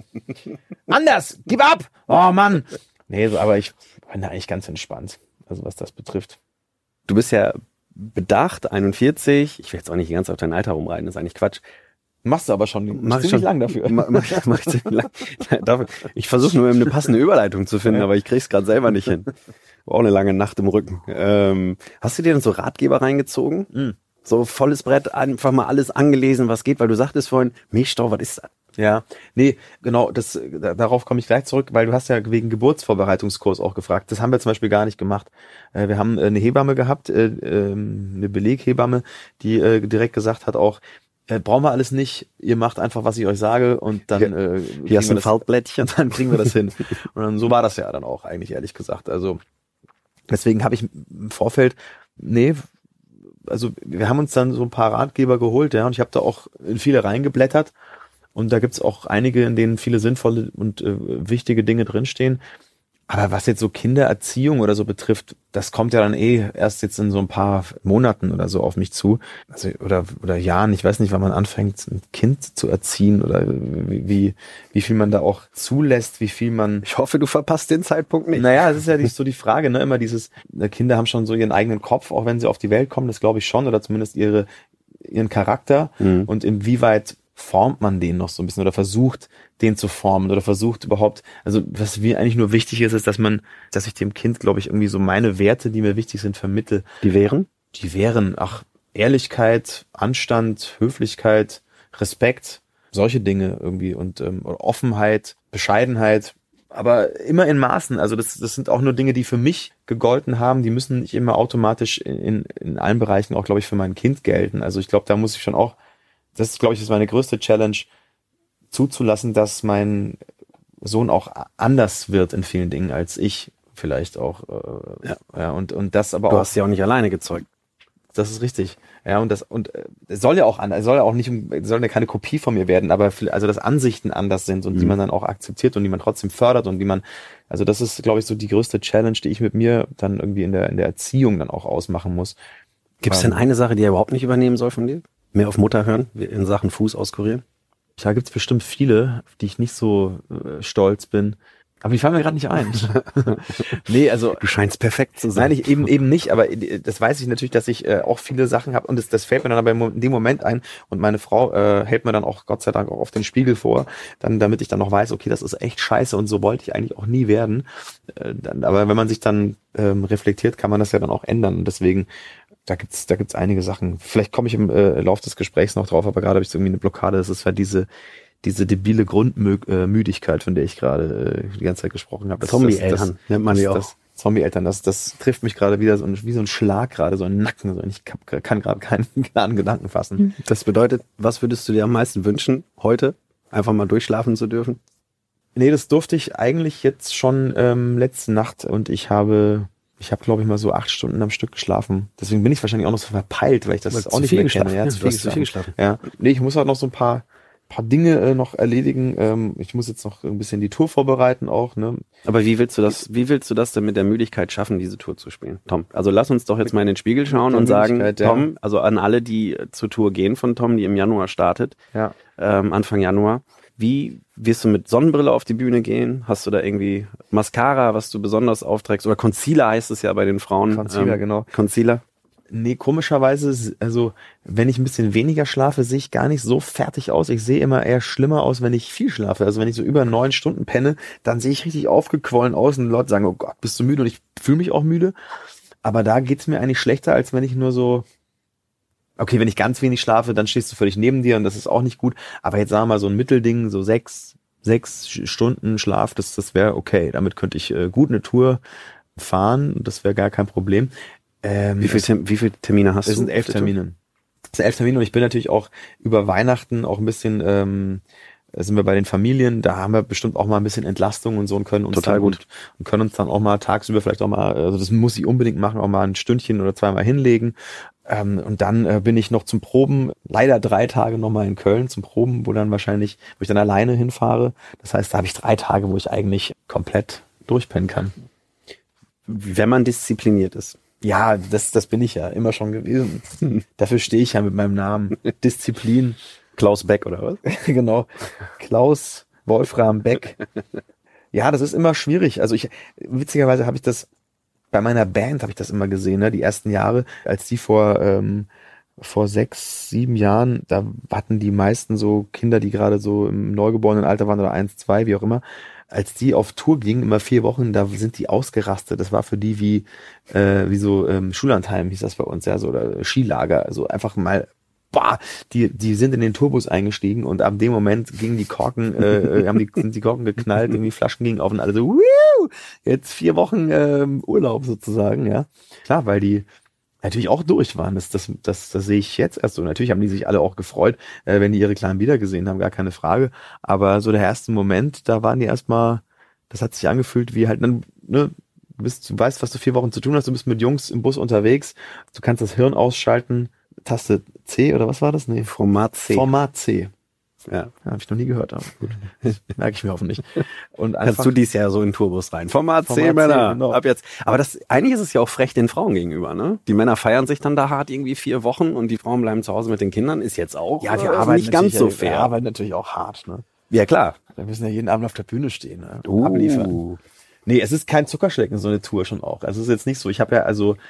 Anders! Gib ab! Oh Mann! Nee, aber ich bin da eigentlich ganz entspannt. Also was das betrifft. Du bist ja bedacht, 41. Ich will jetzt auch nicht ganz auf dein Alter rumreiten, das ist eigentlich Quatsch. Machst du aber schon ziemlich lang dafür. Mach ich ziemlich lang. Ich versuche nur eine passende Überleitung zu finden, aber ich krieg's gerade selber nicht hin. War auch eine lange Nacht im Rücken. Hast du dir denn so Ratgeber reingezogen? So volles Brett, einfach mal alles angelesen, was geht, weil du sagtest vorhin, Milchstau, was ist das? Ja, nee, genau, darauf komme ich gleich zurück, weil du hast ja wegen Geburtsvorbereitungskurs auch gefragt. Das haben wir zum Beispiel gar nicht gemacht. Wir haben eine Hebamme gehabt, eine Beleghebamme, die direkt gesagt hat auch, brauchen wir alles nicht, ihr macht einfach, was ich euch sage und dann hier hast du ein Faltblättchen. dann kriegen wir das hin. Und dann, so war das ja dann auch eigentlich, ehrlich gesagt. Also deswegen habe ich im Vorfeld, also wir haben uns dann so ein paar Ratgeber geholt, ja, und ich habe da auch in viele reingeblättert und da gibt's auch einige, in denen viele sinnvolle und wichtige Dinge drinstehen. Aber was jetzt so Kindererziehung oder so betrifft, das kommt ja dann erst jetzt in so ein paar Monaten oder so auf mich zu. Also, oder Jahren, ich weiß nicht, wann man anfängt, ein Kind zu erziehen oder wie viel man da auch zulässt, wie viel man... Ich hoffe, du verpasst den Zeitpunkt nicht. Naja, es ist ja nicht so die Frage, ne, immer dieses, Kinder haben schon so ihren eigenen Kopf, auch wenn sie auf die Welt kommen, das glaube ich schon, oder zumindest ihren Charakter und inwieweit formt man den noch so ein bisschen oder versucht, den zu formen oder versucht überhaupt, also was mir eigentlich nur wichtig ist, dass ich dem Kind, glaube ich, irgendwie so meine Werte, die mir wichtig sind, vermittle. Die wären, Ehrlichkeit, Anstand, Höflichkeit, Respekt, solche Dinge irgendwie und Offenheit, Bescheidenheit, aber immer in Maßen. Also das sind auch nur Dinge, die für mich gegolten haben, die müssen nicht immer automatisch in allen Bereichen auch, glaube ich, für mein Kind gelten. Also ich glaube, da muss ich schon auch, das ist, glaube ich, meine größte Challenge, zuzulassen, dass mein Sohn auch anders wird in vielen Dingen als ich vielleicht auch. Und das aber du auch. hast ja auch nicht alleine gezeugt. Das ist richtig. Ja, und es soll ja auch soll ja keine Kopie von mir werden, aber also dass Ansichten anders sind und die man dann auch akzeptiert und die man trotzdem fördert und also das ist, glaube ich, so die größte Challenge, die ich mit mir dann irgendwie in der Erziehung dann auch ausmachen muss. Gibt es denn eine Sache, die er überhaupt nicht übernehmen soll von dir? Mehr auf Mutter hören, in Sachen Fuß auskurieren? Da gibt's bestimmt viele, auf die ich nicht so stolz bin. Aber die fallen mir gerade nicht ein. Nee, also du scheinst perfekt zu sein. Nein, ich eben nicht, aber das weiß ich natürlich, dass ich auch viele Sachen habe und das fällt mir dann aber in dem Moment ein und meine Frau hält mir dann auch Gott sei Dank auch auf den Spiegel vor, dann damit ich dann noch weiß, okay, das ist echt scheiße und so wollte ich eigentlich auch nie werden. Aber wenn man sich dann reflektiert, kann man das ja dann auch ändern und deswegen da gibt's einige Sachen. Vielleicht komme ich im Lauf des Gesprächs noch drauf, aber gerade habe ich irgendwie eine Blockade. Das ist halt diese debile Grundmüdigkeit, von der ich gerade die ganze Zeit gesprochen habe. Zombie-Eltern nennt man die auch. Zombie-Eltern, das trifft mich gerade wieder wie so ein Schlag gerade, so ein Nacken. So. Ich kann gerade keinen klaren Gedanken fassen. Das bedeutet, was würdest du dir am meisten wünschen, heute einfach mal durchschlafen zu dürfen? Nee, das durfte ich eigentlich jetzt schon letzte Nacht und ich habe, glaube ich, mal so 8 Stunden am Stück geschlafen. Deswegen bin ich wahrscheinlich auch noch so verpeilt, weil ich das auch nicht mehr kenne. Ja, zu viel geschlafen. Ja. Nee, ich muss halt noch so ein paar Dinge noch erledigen. Ich muss jetzt noch ein bisschen die Tour vorbereiten auch. Ne? Aber wie willst du das denn mit der Müdigkeit schaffen, diese Tour zu spielen, Tom? Also lass uns doch jetzt mal in den Spiegel schauen und sagen, Tom, also an alle, die zur Tour gehen von Tom, die im Januar startet, Anfang Januar, wie wirst du mit Sonnenbrille auf die Bühne gehen? Hast du da irgendwie Mascara, was du besonders aufträgst? Oder Concealer heißt es ja bei den Frauen. Concealer, genau. Concealer? Nee, komischerweise, also wenn ich ein bisschen weniger schlafe, sehe ich gar nicht so fertig aus. Ich sehe immer eher schlimmer aus, wenn ich viel schlafe. Also wenn ich so über 9 Stunden penne, dann sehe ich richtig aufgequollen aus und Leute sagen, oh Gott, bist du müde? Und ich fühle mich auch müde. Aber da geht's mir eigentlich schlechter, als wenn ich nur so, okay, wenn ich ganz wenig schlafe, dann stehst du völlig neben dir und das ist auch nicht gut. Aber jetzt sagen wir mal so ein Mittelding, so 6 Stunden Schlaf, das wäre okay. Damit könnte ich gut eine Tour fahren. Das wäre gar kein Problem. Wie viele Termine hast du? Es sind 11 Termine. Es sind 11 Termine und ich bin natürlich auch über Weihnachten auch ein bisschen, sind wir bei den Familien, da haben wir bestimmt auch mal ein bisschen Entlastung und so und können uns total dann gut und können uns dann auch mal tagsüber vielleicht auch mal, also das muss ich unbedingt machen, auch mal ein Stündchen oder 2 Mal hinlegen. Und dann bin ich noch zum Proben, leider 3 Tage nochmal in Köln zum Proben, wo ich dann alleine hinfahre. Das heißt, da habe ich 3 Tage, wo ich eigentlich komplett durchpennen kann. Wenn man diszipliniert ist. Ja, das bin ich ja immer schon gewesen. Dafür stehe ich ja mit meinem Namen. Disziplin. Klaus Beck oder was? Genau. Klaus Wolfram Beck. Ja, das ist immer schwierig. Also witzigerweise habe ich das, bei meiner Band habe ich das immer gesehen, ne? Die ersten Jahre, als die vor 6, 7 Jahren, da hatten die meisten so Kinder, die gerade so im neugeborenen Alter waren oder 1, 2, wie auch immer, als die auf Tour gingen, immer 4 Wochen, da sind die ausgerastet. Das war für die wie so Schullandheim hieß das bei uns, ja, so, oder Skilager. Also einfach mal, die sind in den Tourbus eingestiegen und ab dem Moment gingen die Korken, sind die Korken geknallt, irgendwie Flaschen gingen auf und alle so, Wuh! Jetzt 4 Wochen Urlaub sozusagen, ja. Klar, weil die natürlich auch durch waren. Das sehe ich jetzt erst so. Natürlich haben die sich alle auch gefreut, wenn die ihre Kleinen wiedergesehen haben, gar keine Frage. Aber so der erste Moment, da waren die erstmal, das hat sich angefühlt wie halt, ne, du weißt, was du 4 Wochen zu tun hast, du bist mit Jungs im Bus unterwegs, du kannst das Hirn ausschalten, Taste C oder was war das? Nee. Format C. Format C. Ja. Habe ich noch nie gehört, aber gut. Merke ich mir hoffentlich. Und Kannst du dies Jahr so in Tourbus rein. Format C, Männer. Genau. Ab jetzt. Aber eigentlich ist es ja auch frech den Frauen gegenüber, ne? Die Männer feiern sich dann da hart irgendwie 4 Wochen und die Frauen bleiben zu Hause mit den Kindern. Ist jetzt auch ja, die arbeiten nicht ganz so fair. Die arbeiten natürlich auch hart, ne? Ja, klar. Wir müssen ja jeden Abend auf der Bühne stehen, ne? Abliefern. Nee, es ist kein Zuckerschlecken, so eine Tour schon auch. Also es ist jetzt nicht so. Ich habe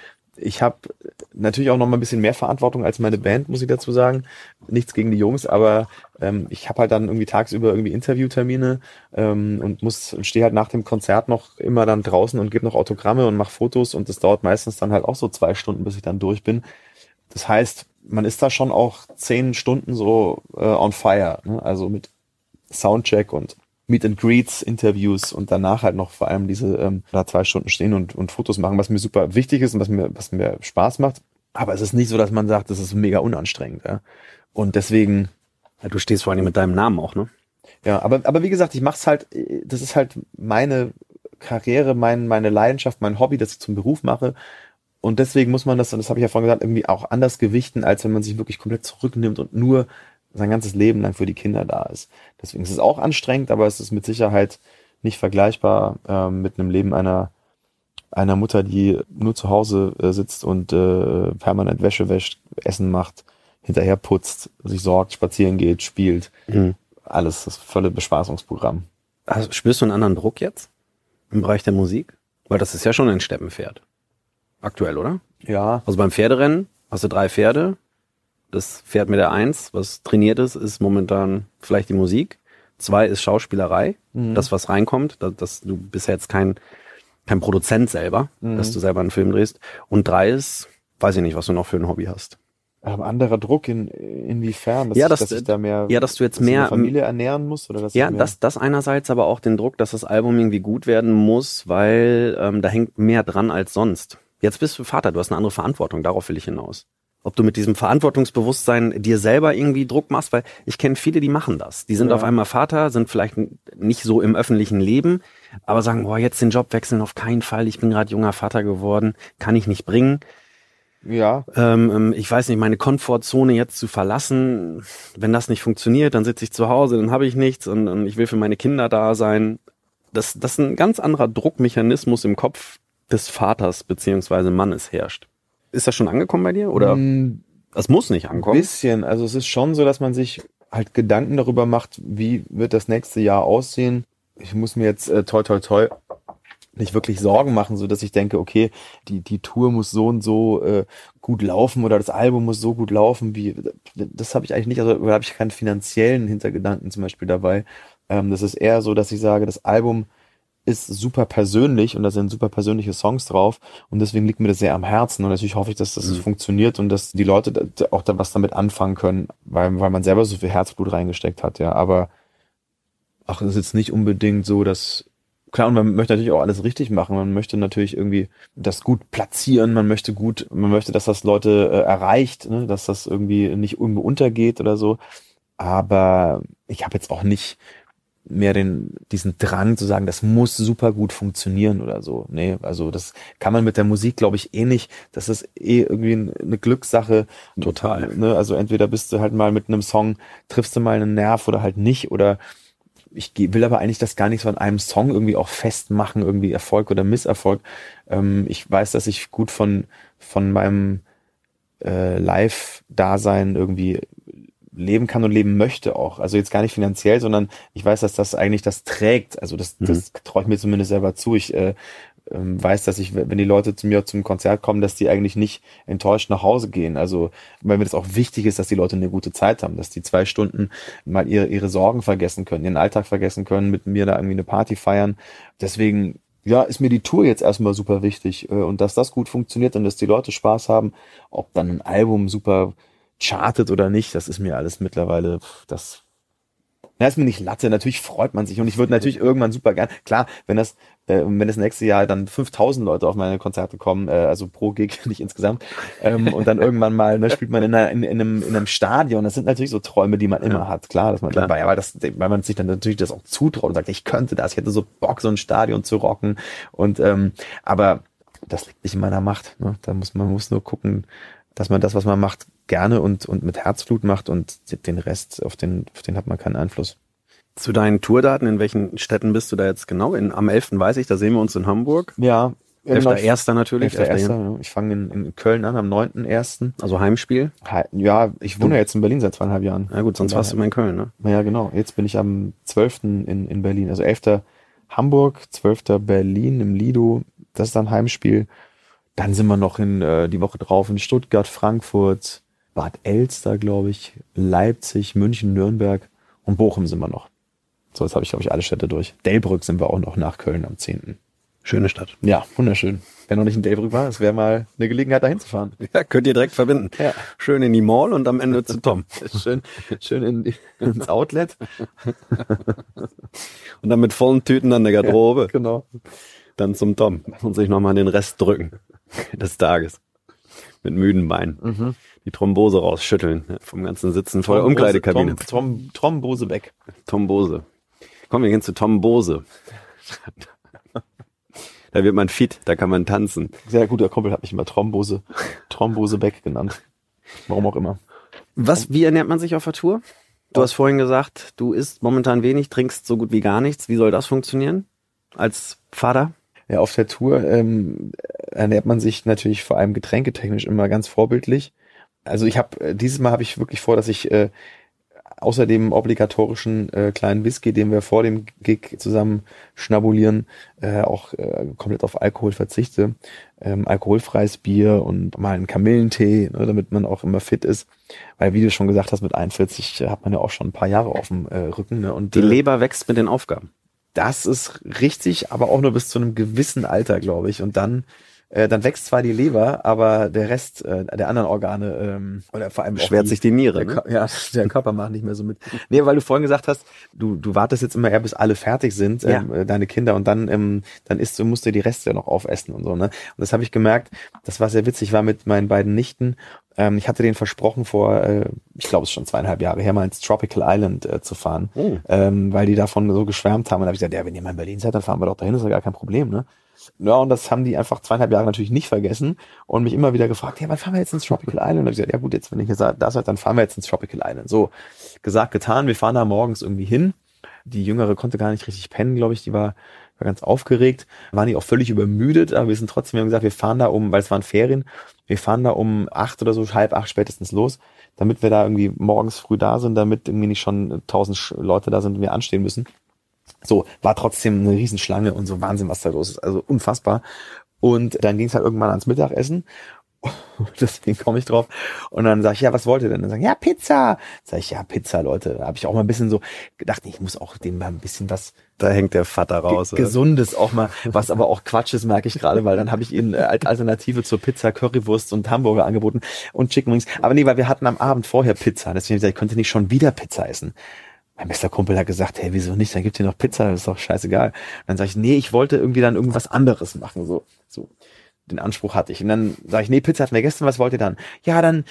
natürlich auch noch mal ein bisschen mehr Verantwortung als meine Band, muss ich dazu sagen. Nichts gegen die Jungs, aber ich habe halt dann irgendwie tagsüber irgendwie Interviewtermine und stehe halt nach dem Konzert noch immer dann draußen und gebe noch Autogramme und mache Fotos und das dauert meistens dann halt auch so 2 Stunden, bis ich dann durch bin. Das heißt, man ist da schon auch 10 Stunden so on fire, ne? Also mit Soundcheck und Meet and Greets, Interviews und danach halt noch vor allem diese da 2 Stunden stehen und Fotos machen, was mir super wichtig ist und was mir Spaß macht. Aber es ist nicht so, dass man sagt, das ist mega unanstrengend. Ja? Und deswegen... Ja, du stehst vor allem mit deinem Namen auch, ne? Ja, aber wie gesagt, ich mach's halt, das ist halt meine Karriere, meine Leidenschaft, mein Hobby, das ich zum Beruf mache. Und deswegen muss man das, und das habe ich ja vorhin gesagt, irgendwie auch anders gewichten, als wenn man sich wirklich komplett zurücknimmt und nur sein ganzes Leben lang für die Kinder da ist. Deswegen ist es auch anstrengend, aber es ist mit Sicherheit nicht vergleichbar mit einem Leben einer Mutter, die nur zu Hause sitzt und permanent Wäsche wäscht, Essen macht, hinterher putzt, sich sorgt, spazieren geht, spielt. Alles, das volle Bespaßungsprogramm. Also, spürst du einen anderen Druck jetzt im Bereich der Musik? Weil das ist ja schon ein Steppenpferd. Aktuell, oder? Ja. Also beim Pferderennen hast du 3 Pferde. Das Pferd mit der 1, was trainiert ist momentan vielleicht die Musik. 2 ist Schauspielerei, das, was reinkommt. Du bist ja jetzt kein Produzent selber, dass du selber einen Film drehst. Und 3 ist, weiß ich nicht, was du noch für ein Hobby hast. Anderer Druck inwiefern? Dass du jetzt mehr Familie ernähren musst? Oder das einerseits, aber auch den Druck, dass das Album irgendwie gut werden muss, weil da hängt mehr dran als sonst. Jetzt bist du Vater, du hast eine andere Verantwortung, darauf will ich hinaus. Ob du mit diesem Verantwortungsbewusstsein dir selber irgendwie Druck machst, weil ich kenne viele, die machen das. Die sind auf einmal Vater, sind vielleicht nicht so im öffentlichen Leben, aber sagen, boah, jetzt den Job wechseln auf keinen Fall, ich bin gerade junger Vater geworden, kann ich nicht bringen. Ja. Ich weiß nicht, meine Komfortzone jetzt zu verlassen, wenn das nicht funktioniert, dann sitze ich zu Hause, dann habe ich nichts und ich will für meine Kinder da sein. Das ist ein ganz anderer Druckmechanismus im Kopf des Vaters beziehungsweise Mannes herrscht. Ist das schon angekommen bei dir? Oder das muss nicht ankommen? Ein bisschen. Also es ist schon so, dass man sich halt Gedanken darüber macht, wie wird das nächste Jahr aussehen. Ich muss mir jetzt toi toi toi nicht wirklich Sorgen machen, so dass ich denke, okay, die Tour muss so und so gut laufen oder das Album muss so gut laufen, das habe ich eigentlich nicht, also da habe ich keinen finanziellen Hintergedanken zum Beispiel dabei. Das ist eher so, dass ich sage, das Album ist super persönlich und da sind super persönliche Songs drauf und deswegen liegt mir das sehr am Herzen und natürlich hoffe ich, dass das funktioniert und dass die Leute auch da was damit anfangen können, weil man selber so viel Herzblut reingesteckt hat, ja, aber es ist jetzt nicht unbedingt so, dass klar, und man möchte natürlich auch alles richtig machen, man möchte natürlich irgendwie das gut platzieren, man möchte, dass das Leute erreicht, ne, dass das irgendwie nicht irgendwo untergeht oder so, aber ich habe jetzt auch nicht mehr diesen Drang zu sagen, das muss super gut funktionieren oder so. Nee, also das kann man mit der Musik, glaube ich, eh nicht. Das ist irgendwie eine Glückssache. Total. Ne? Also entweder bist du halt mal mit einem Song, triffst du mal einen Nerv oder halt nicht. Oder ich will aber eigentlich das gar nicht so an einem Song irgendwie auch festmachen, irgendwie Erfolg oder Misserfolg. Ich weiß, dass ich gut von meinem Live-Dasein irgendwie leben kann und leben möchte auch. Also jetzt gar nicht finanziell, sondern ich weiß, dass das eigentlich das trägt. Also das traue ich mir zumindest selber zu. Ich weiß, dass wenn die Leute zu mir zum Konzert kommen, dass die eigentlich nicht enttäuscht nach Hause gehen. Also weil mir das auch wichtig ist, dass die Leute eine gute Zeit haben, dass die 2 Stunden mal ihre Sorgen vergessen können, ihren Alltag vergessen können, mit mir da irgendwie eine Party feiern. Deswegen ist mir die Tour jetzt erstmal super wichtig und dass das gut funktioniert und dass die Leute Spaß haben, ob dann ein Album super chartet oder nicht, das ist mir alles mittlerweile, das Na, ist mir nicht Latte, natürlich freut man sich und ich würde natürlich irgendwann super gern, klar, wenn das nächste Jahr dann 5000 Leute auf meine Konzerte kommen, also pro Gig, nicht insgesamt, und dann irgendwann mal, ne, spielt man in einem Stadion, das sind natürlich so Träume, die man immer hat, klar, dass man dabei, weil man sich dann natürlich das auch zutraut und sagt, ich könnte das, ich hätte so Bock, so ein Stadion zu rocken und, aber das liegt nicht in meiner Macht, ne? Man muss nur gucken, dass man das, was man macht, gerne und mit Herzblut macht und den Rest, auf den hat man keinen Einfluss. Zu deinen Tourdaten, in welchen Städten bist du da jetzt genau? Am 11. weiß ich, da sehen wir uns in Hamburg. Ja. 11.1. natürlich. 11.1. Ja. Ich fange in Köln an, am 9.1. Also Heimspiel? Ja, ich wohne ja jetzt in Berlin seit 2,5 Jahren. Ja gut, sonst warst du immer in Köln, ne? Ja, genau. Jetzt bin ich am 12. in Berlin. Also 11. Hamburg, 12. Berlin im Lido. Das ist dann Heimspiel. Dann sind wir noch die Woche drauf in Stuttgart, Frankfurt, Bad Elster, glaube ich, Leipzig, München, Nürnberg und Bochum sind wir noch. So, jetzt habe ich, glaube ich, alle Städte durch. Delbrück sind wir auch noch nach Köln am 10. Schöne Stadt. Ja, wunderschön. Wer noch nicht in Delbrück war, es wäre mal eine Gelegenheit, da hinzufahren. Ja, könnt ihr direkt verbinden. Ja. Schön in die Mall und am Ende zu Tom. Schön ins Outlet. Und dann mit vollen Tüten an der Garderobe. Ja, genau. Dann zum Tom und sich nochmal den Rest drücken des Tages. Mit müden Beinen. Mhm. Die Thrombose rausschütteln vom ganzen Sitzen vor der Umkleidekabine. Thrombose weg. Thrombose. Komm, wir gehen zu Tom Bose. Da wird man fit, da kann man tanzen. Sehr guter Kumpel hat mich immer Thrombose Beck genannt. Warum auch immer. Wie ernährt man sich auf der Tour? Du hast vorhin gesagt, du isst momentan wenig, trinkst so gut wie gar nichts. Wie soll das funktionieren als Vater? Ja, auf der Tour ernährt man sich natürlich vor allem getränketechnisch immer ganz vorbildlich. Also dieses Mal habe ich wirklich vor, dass ich außer dem obligatorischen kleinen Whisky, den wir vor dem Gig zusammen schnabulieren, auch komplett auf Alkohol verzichte. Alkoholfreies Bier und mal einen Kamillentee, ne, damit man auch immer fit ist. Weil, wie du schon gesagt hast, mit 41 hat man ja auch schon ein paar Jahre auf dem Rücken. Ne, und die Leber wächst mit den Aufgaben. Das ist richtig, aber auch nur bis zu einem gewissen Alter, glaube ich. Und dann wächst zwar die Leber, aber der Rest der anderen Organe oder vor allem beschwert sich die Niere. Der Körper macht nicht mehr so mit. Nee, weil du vorhin gesagt hast, du wartest jetzt immer eher, bis alle fertig sind, deine Kinder, und dann musst du die Reste ja noch aufessen und so. Ne? Und das habe ich gemerkt, das war sehr witzig, war mit meinen beiden Nichten. Ich hatte denen versprochen vor, ich glaube es ist schon 2,5 Jahre her, mal ins Tropical Island zu fahren, weil die davon so geschwärmt haben. Und da habe ich gesagt, ja, wenn ihr mal in Berlin seid, dann fahren wir doch dahin, ist ja gar kein Problem, ne? Ja, und das haben die einfach 2,5 Jahre natürlich nicht vergessen und mich immer wieder gefragt, ja, wann fahren wir jetzt ins Tropical Island? Und ich gesagt, ja gut, jetzt, wenn ich jetzt da seid, dann fahren wir jetzt ins Tropical Island. So, gesagt, getan, wir fahren da morgens irgendwie hin. Die Jüngere konnte gar nicht richtig pennen, glaube ich, die war ganz aufgeregt, waren die auch völlig übermüdet, aber wir haben gesagt, wir fahren da weil es waren Ferien, wir fahren da um 8 oder so, 7:30 spätestens los, damit wir da irgendwie morgens früh da sind, damit irgendwie nicht schon 1000 Leute da sind und wir anstehen müssen. So, war trotzdem eine Riesenschlange und so Wahnsinn, was da los ist. Also unfassbar. Und dann ging es halt irgendwann ans Mittagessen. Deswegen komme ich drauf. Und dann sage ich, ja, was wollt ihr denn? Dann sagen, ja, Pizza. Sag ich, ja, Pizza, Leute. Da habe ich auch mal ein bisschen so gedacht, ich muss auch dem mal ein bisschen was. Da hängt der Vater raus. Gesundes auch mal, was aber auch Quatsch ist, merke ich gerade, weil dann habe ich ihnen als Alternative zur Pizza Currywurst und Hamburger angeboten und Chicken Wings. Aber nee, weil wir hatten am Abend vorher Pizza. Deswegen habe ich gesagt, ich könnte nicht schon wieder Pizza essen. Mein bester Kumpel hat gesagt, hey, wieso nicht? Dann gibt's hier noch Pizza, das ist doch scheißegal. Und dann sage ich, nee, ich wollte irgendwie dann irgendwas anderes machen, so. Den Anspruch hatte ich. Und dann sage ich, nee, Pizza hatten wir gestern, was wollt ihr dann? Ja, dann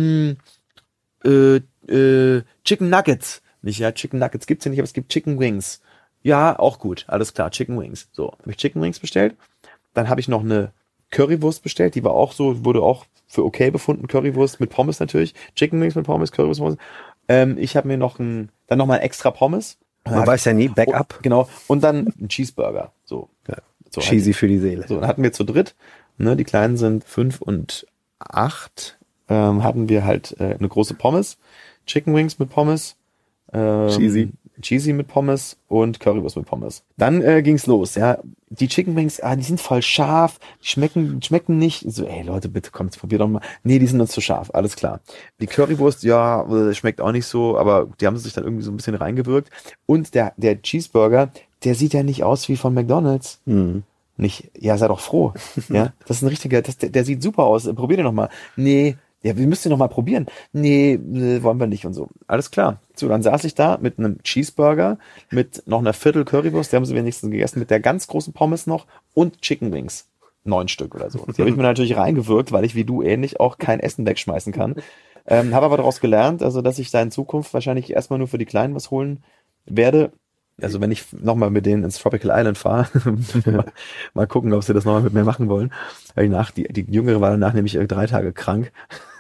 Chicken Nuggets. Nicht, ja, Chicken Nuggets gibt's ja nicht, aber es gibt Chicken Wings. Ja, auch gut, alles klar, Chicken Wings. So, habe ich Chicken Wings bestellt. Dann habe ich noch eine Currywurst bestellt, die war auch so, wurde auch für okay befunden, Currywurst mit Pommes natürlich. Chicken Wings mit Pommes, Currywurst mit Pommes. Ich habe mir dann nochmal extra Pommes. Man weiß ja nie, Backup. Genau, und dann ein Cheeseburger. So. So, cheesy für die Seele. So, dann hatten wir zu dritt, ne, die Kleinen sind 5 und 8, hatten wir halt eine große Pommes, Chicken Wings mit Pommes, Cheesy mit Pommes und Currywurst mit Pommes. Dann ging's los, ja. Die Chicken Wings, die sind voll scharf, die schmecken nicht. So, ey Leute, bitte kommt, probiert doch mal. Nee, die sind uns zu scharf, alles klar. Die Currywurst, ja, schmeckt auch nicht so, aber die haben sich dann irgendwie so ein bisschen reingewirkt. Und der Cheeseburger, der sieht ja nicht aus wie von McDonald's. Mhm. Nicht, ja, sei doch froh. Ja, das ist ein richtiger, der sieht super aus. Probier den noch mal. Nee, Ja, wir müssen noch mal probieren. Nee, wollen wir nicht und so. Alles klar. So, dann saß ich da mit einem Cheeseburger, mit noch einer Viertel Currywurst, die haben sie wenigstens gegessen, mit der ganz großen Pommes noch und Chicken Wings. 9 Stück oder so. Die habe ich mir natürlich reingewirkt, weil ich wie du ähnlich auch kein Essen wegschmeißen kann. Habe aber daraus gelernt, also dass ich da in Zukunft wahrscheinlich erstmal nur für die Kleinen was holen werde. Also wenn ich nochmal mit denen ins Tropical Island fahre, mal gucken, ob sie das nochmal mit mir machen wollen. Die Jüngere war danach nämlich 3 Tage krank.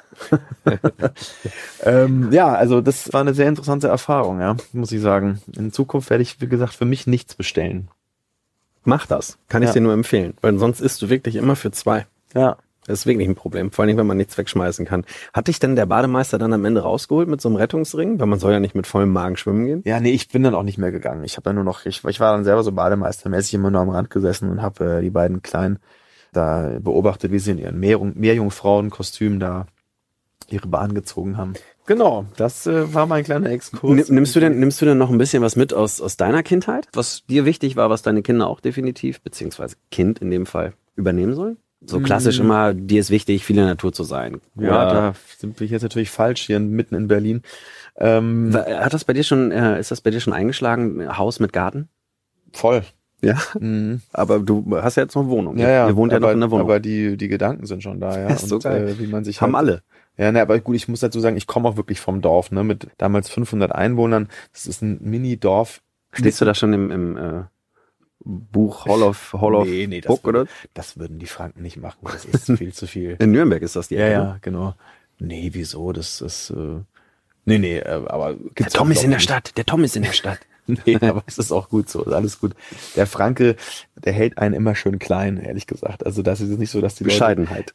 Ja, also das war eine sehr interessante Erfahrung, ja, muss ich sagen. In Zukunft werde ich, wie gesagt, für mich nichts bestellen. Mach das. Kann ich Ja. dir nur empfehlen. Weil sonst isst du wirklich immer für 2. Ja. Das ist wirklich ein Problem. Vor allem, wenn man nichts wegschmeißen kann. Hat dich denn der Bademeister dann am Ende rausgeholt mit so einem Rettungsring? Weil man soll ja nicht mit vollem Magen schwimmen gehen. Ja, nee, ich bin dann auch nicht mehr gegangen. Ich habe dann nur noch, ich war dann selber so bademeistermäßig immer nur am Rand gesessen und habe die beiden Kleinen da beobachtet, wie sie in ihren Meerjungfrauenkostümen da ihre Bahn gezogen haben. Genau, das war mein kleiner Exkurs. Nimmst du denn noch ein bisschen was mit aus deiner Kindheit? Was dir wichtig war, was deine Kinder auch definitiv, beziehungsweise Kind in dem Fall, übernehmen sollen? So klassisch immer, dir ist wichtig, viel in der Natur zu sein. Ja, da sind wir jetzt natürlich falsch, hier mitten in Berlin. Ist das bei dir schon eingeschlagen, Haus mit Garten? Voll. Ja. Mhm. Aber du hast ja jetzt noch eine Wohnung. Ja, Ihr wohnt ja noch in der Wohnung. Aber die Gedanken sind schon da, ja. Ist so geil. Wie man sich Haben halt, alle. Ja, ne, aber gut, ich muss dazu sagen, ich komme auch wirklich vom Dorf, ne, mit damals 500 Einwohnern. Das ist ein Mini-Dorf. Stehst du da schon im Buch Hall of Nee, Book, oder? das würden die Franken nicht machen. Das ist viel zu viel. In Nürnberg ist das die Ja, Ecke, ja, genau. Nee, wieso? Das ist, aber Der gibt's Tom auch, ist in der glaub Stadt. Der Tom ist in der Stadt. Nee, aber es ist auch gut so, ist alles gut. Der Franke, der hält einen immer schön klein, ehrlich gesagt. Also das ist nicht so, dass die Bescheidenheit.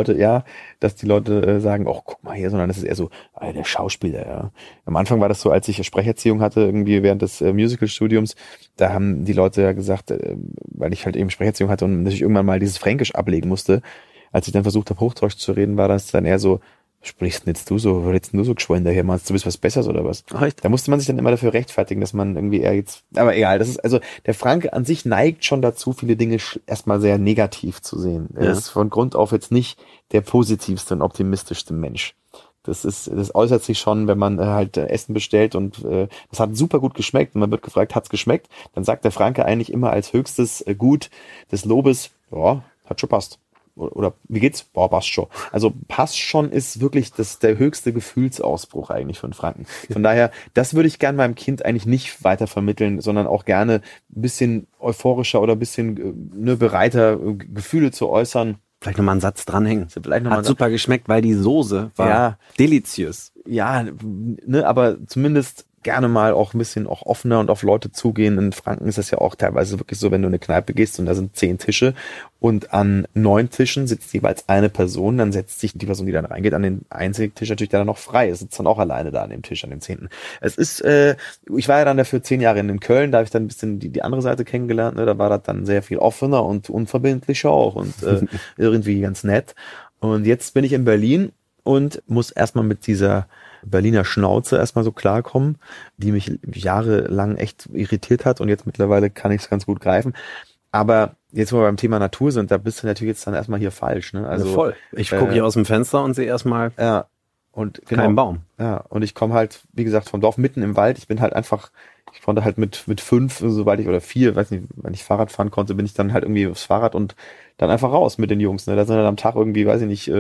Dass die Leute sagen, oh, guck mal hier, sondern das ist eher so, der Schauspieler, ja. Am Anfang war das so, als ich Sprecherziehung hatte, irgendwie während des Musical-Studiums, da haben die Leute ja gesagt, weil ich halt eben Sprecherziehung hatte und natürlich irgendwann mal dieses Fränkisch ablegen musste, als ich dann versucht habe, Hochdeutsch zu reden, war das dann eher so, sprichst denn jetzt du so, redest denn du so geschwollen daher, meinst du bist was Besseres oder was? Echt? Da musste man sich dann immer dafür rechtfertigen, dass man irgendwie eher jetzt, aber egal, das ist, also, der Franke an sich neigt schon dazu, viele Dinge erstmal sehr negativ zu sehen. Er Ja. ist von Grund auf jetzt nicht der positivste und optimistischste Mensch. Das äußert sich schon, wenn man halt Essen bestellt und das hat super gut geschmeckt und man wird gefragt, hat's geschmeckt? Dann sagt der Franke eigentlich immer als höchstes Gut des Lobes, ja, hat schon passt. Oder wie geht's? Boah, passt schon. Also passt schon ist wirklich der höchste Gefühlsausbruch eigentlich für einen Franken. Von daher, das würde ich gern meinem Kind eigentlich nicht weiter vermitteln, sondern auch gerne ein bisschen euphorischer oder ein bisschen bereiter, Gefühle zu äußern. Vielleicht nochmal einen Satz dranhängen. Vielleicht noch mal Hat super geschmeckt, weil die Soße war Ja. deliziös. Ja, ne, aber zumindest gerne mal auch ein bisschen auch offener und auf Leute zugehen. In Franken ist das ja auch teilweise wirklich so, wenn du in eine Kneipe gehst und da sind 10 Tische und an 9 Tischen sitzt jeweils eine Person, dann setzt sich die Person, die dann reingeht, an den einzigen Tisch natürlich, der dann noch frei ist, sitzt dann auch alleine da an dem Tisch, an dem 10. Es ist, ich war ja dann dafür 10 Jahre in Köln, da habe ich dann ein bisschen die andere Seite kennengelernt, ne? Da war das dann sehr viel offener und unverbindlicher auch und irgendwie ganz nett. Und jetzt bin ich in Berlin und muss erstmal mit dieser Berliner Schnauze erstmal so klarkommen, die mich jahrelang echt irritiert hat und jetzt mittlerweile kann ich es ganz gut greifen. Aber jetzt, wo wir beim Thema Natur sind, da bist du natürlich jetzt dann erstmal hier falsch, ne? Also voll. Ich gucke hier aus dem Fenster und sehe erstmal Ja. Und genau, keinen Baum. Ja, und ich komme halt, wie gesagt, vom Dorf mitten im Wald. Ich bin halt einfach, ich konnte halt mit 5, sobald ich, oder 4, weiß nicht, wenn ich Fahrrad fahren konnte, bin ich dann halt irgendwie aufs Fahrrad und dann einfach raus mit den Jungs. Ne? Da sind halt am Tag irgendwie, weiß ich nicht,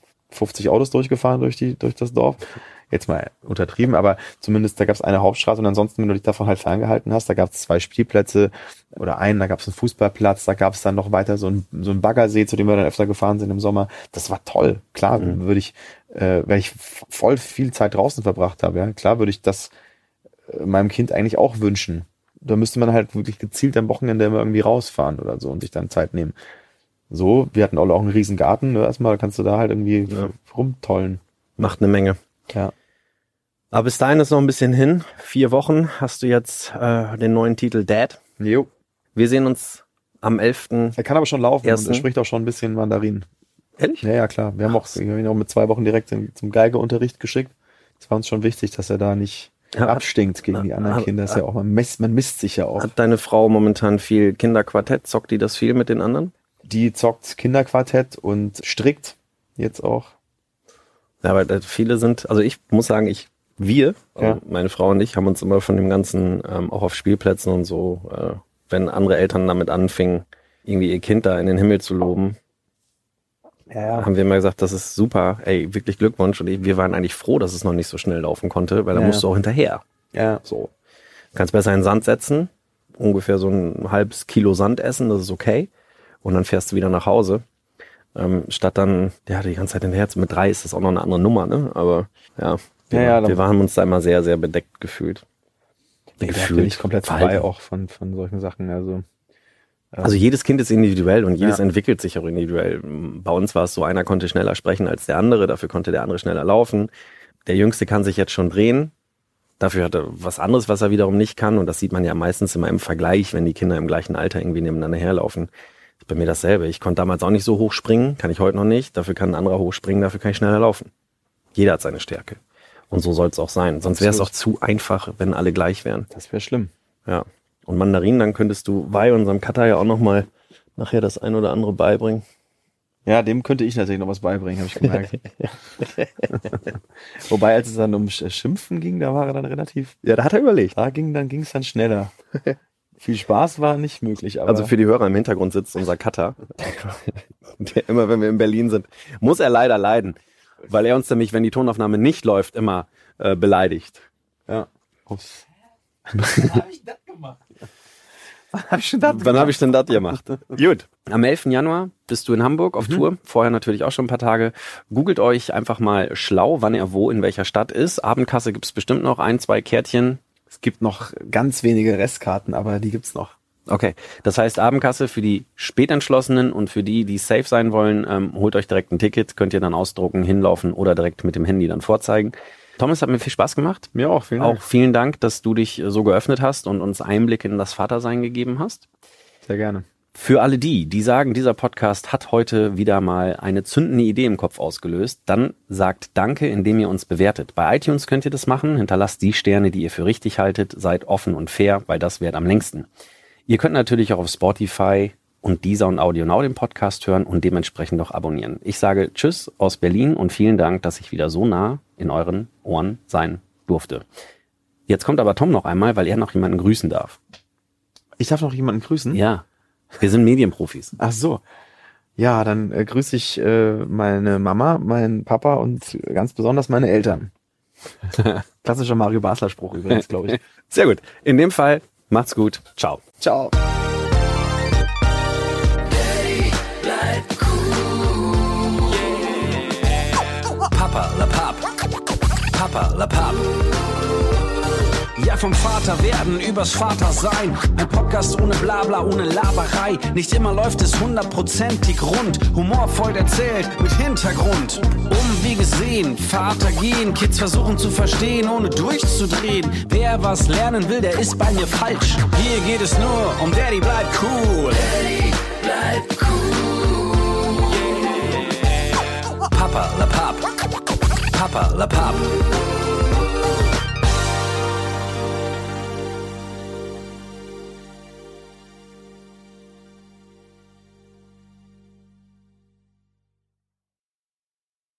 50 Autos durchgefahren durch das Dorf. Jetzt mal untertrieben, aber zumindest da gab es eine Hauptstraße und ansonsten, wenn du dich davon halt ferngehalten hast, da gab es 2 Spielplätze oder da gab es einen Fußballplatz, da gab es dann noch weiter so ein Baggersee, zu dem wir dann öfter gefahren sind im Sommer. Das war toll. Klar, wenn ich voll viel Zeit draußen verbracht habe, ja, klar würde ich das meinem Kind eigentlich auch wünschen. Da müsste man halt wirklich gezielt am Wochenende immer irgendwie rausfahren oder so und sich dann Zeit nehmen. So, wir hatten auch einen riesen Garten, ne? Erstmal kannst du da halt irgendwie rumtollen. Macht eine Menge. Ja. Aber bis dahin ist noch ein bisschen hin. 4 Wochen hast du jetzt den neuen Titel Dad. Jo. Wir sehen uns am 11. Er kann aber schon laufen Ersten. und er spricht auch schon ein bisschen Mandarin. Ehrlich? Ja, ja, klar. Wir haben ihn auch mit 2 Wochen direkt zum Geigeunterricht geschickt. Es war uns schon wichtig, dass er da nicht abstinkt gegen die anderen Kinder. Das ist ja auch, man misst sich ja auch. Hat deine Frau momentan viel Kinderquartett? Zockt die das viel mit den anderen? Die zockt Kinderquartett und strickt jetzt auch. Ja, aber viele sind, also ich muss sagen, meine Frau und ich haben uns immer von dem Ganzen, auch auf Spielplätzen und so, wenn andere Eltern damit anfingen, irgendwie ihr Kind da in den Himmel zu loben, haben wir immer gesagt, das ist super, ey, wirklich Glückwunsch. Und wir waren eigentlich froh, dass es noch nicht so schnell laufen konnte, weil da musst du auch hinterher. Ja. So. Du kannst besser in den Sand setzen, ungefähr so ein halbes Kilo Sand essen, das ist okay. Und dann fährst du wieder nach Hause. Statt dann, die ganze Zeit hinterher. Mit 3 ist das auch noch eine andere Nummer, ne? Aber wir haben uns da immer sehr, sehr bedeckt gefühlt. Da bin ich komplett frei auch von solchen Sachen. Also jedes Kind ist individuell und jedes entwickelt sich auch individuell. Bei uns war es so, einer konnte schneller sprechen als der andere, dafür konnte der andere schneller laufen. Der Jüngste kann sich jetzt schon drehen. Dafür hat er was anderes, was er wiederum nicht kann. Und das sieht man ja meistens immer im Vergleich, wenn die Kinder im gleichen Alter irgendwie nebeneinander herlaufen. Bei mir dasselbe. Ich konnte damals auch nicht so hoch springen, kann ich heute noch nicht. Dafür kann ein anderer hochspringen, dafür kann ich schneller laufen. Jeder hat seine Stärke. Und so soll es auch sein. Sonst wäre es auch zu einfach, wenn alle gleich wären. Das wäre schlimm. Ja. Und Mandarinen, dann könntest du bei unserem Cutter ja auch nochmal nachher das ein oder andere beibringen. Ja, dem könnte ich natürlich noch was beibringen, habe ich gemerkt. Wobei, als es dann um Schimpfen ging, da war er dann relativ... Ja, da hat er überlegt. Da ging es dann schneller. Viel Spaß war nicht möglich. Aber also für die Hörer im Hintergrund sitzt unser Cutter, der immer, wenn wir in Berlin sind, muss er leider leiden, weil er uns nämlich, wenn die Tonaufnahme nicht läuft, immer beleidigt. Ja. Ups. Was habe ich das gemacht? Wann habe ich denn das gemacht? Gut. Am 11. Januar bist du in Hamburg auf Tour. Vorher natürlich auch schon ein paar Tage. Googelt euch einfach mal schlau, wann er wo in welcher Stadt ist. Abendkasse gibt's bestimmt noch 1, 2 Kärtchen. Es gibt noch ganz wenige Restkarten, aber die gibt's noch. Okay, das heißt Abendkasse für die Spätentschlossenen und für die safe sein wollen, holt euch direkt ein Ticket, könnt ihr dann ausdrucken, hinlaufen oder direkt mit dem Handy dann vorzeigen. Thomas, hat mir viel Spaß gemacht. Mir auch, vielen Dank. Auch vielen Dank, dass du dich so geöffnet hast und uns Einblick in das Vatersein gegeben hast. Sehr gerne. Für alle die sagen, dieser Podcast hat heute wieder mal eine zündende Idee im Kopf ausgelöst, dann sagt Danke, indem ihr uns bewertet. Bei iTunes könnt ihr das machen, hinterlasst die Sterne, die ihr für richtig haltet, seid offen und fair, weil das währt am längsten. Ihr könnt natürlich auch auf Spotify und Deezer und Audio Now den Podcast hören und dementsprechend auch abonnieren. Ich sage Tschüss aus Berlin und vielen Dank, dass ich wieder so nah in euren Ohren sein durfte. Jetzt kommt aber Tom noch einmal, weil er noch jemanden grüßen darf. Ich darf noch jemanden grüßen? Ja, wir sind Medienprofis. Ach so. Ja, dann grüße ich meine Mama, meinen Papa und ganz besonders meine Eltern. Klassischer Mario Basler Spruch übrigens, glaube ich. Sehr gut. In dem Fall, macht's gut. Ciao. Ciao. Papa la Papp. Papa la Papp. Ja, vom Vater werden übers Vater sein. Ein Podcast ohne Blabla, ohne Laberei. Nicht immer läuft es 100%ig rund. Humorvoll erzählt, mit Hintergrund. Wie gesehen, Vater gehen. Kids versuchen zu verstehen, ohne durchzudrehen. Wer was lernen will, der ist bei mir falsch. Hier geht es nur um Daddy bleibt cool. Daddy bleibt cool. Yeah. Papa la Papp. Papa la Papp.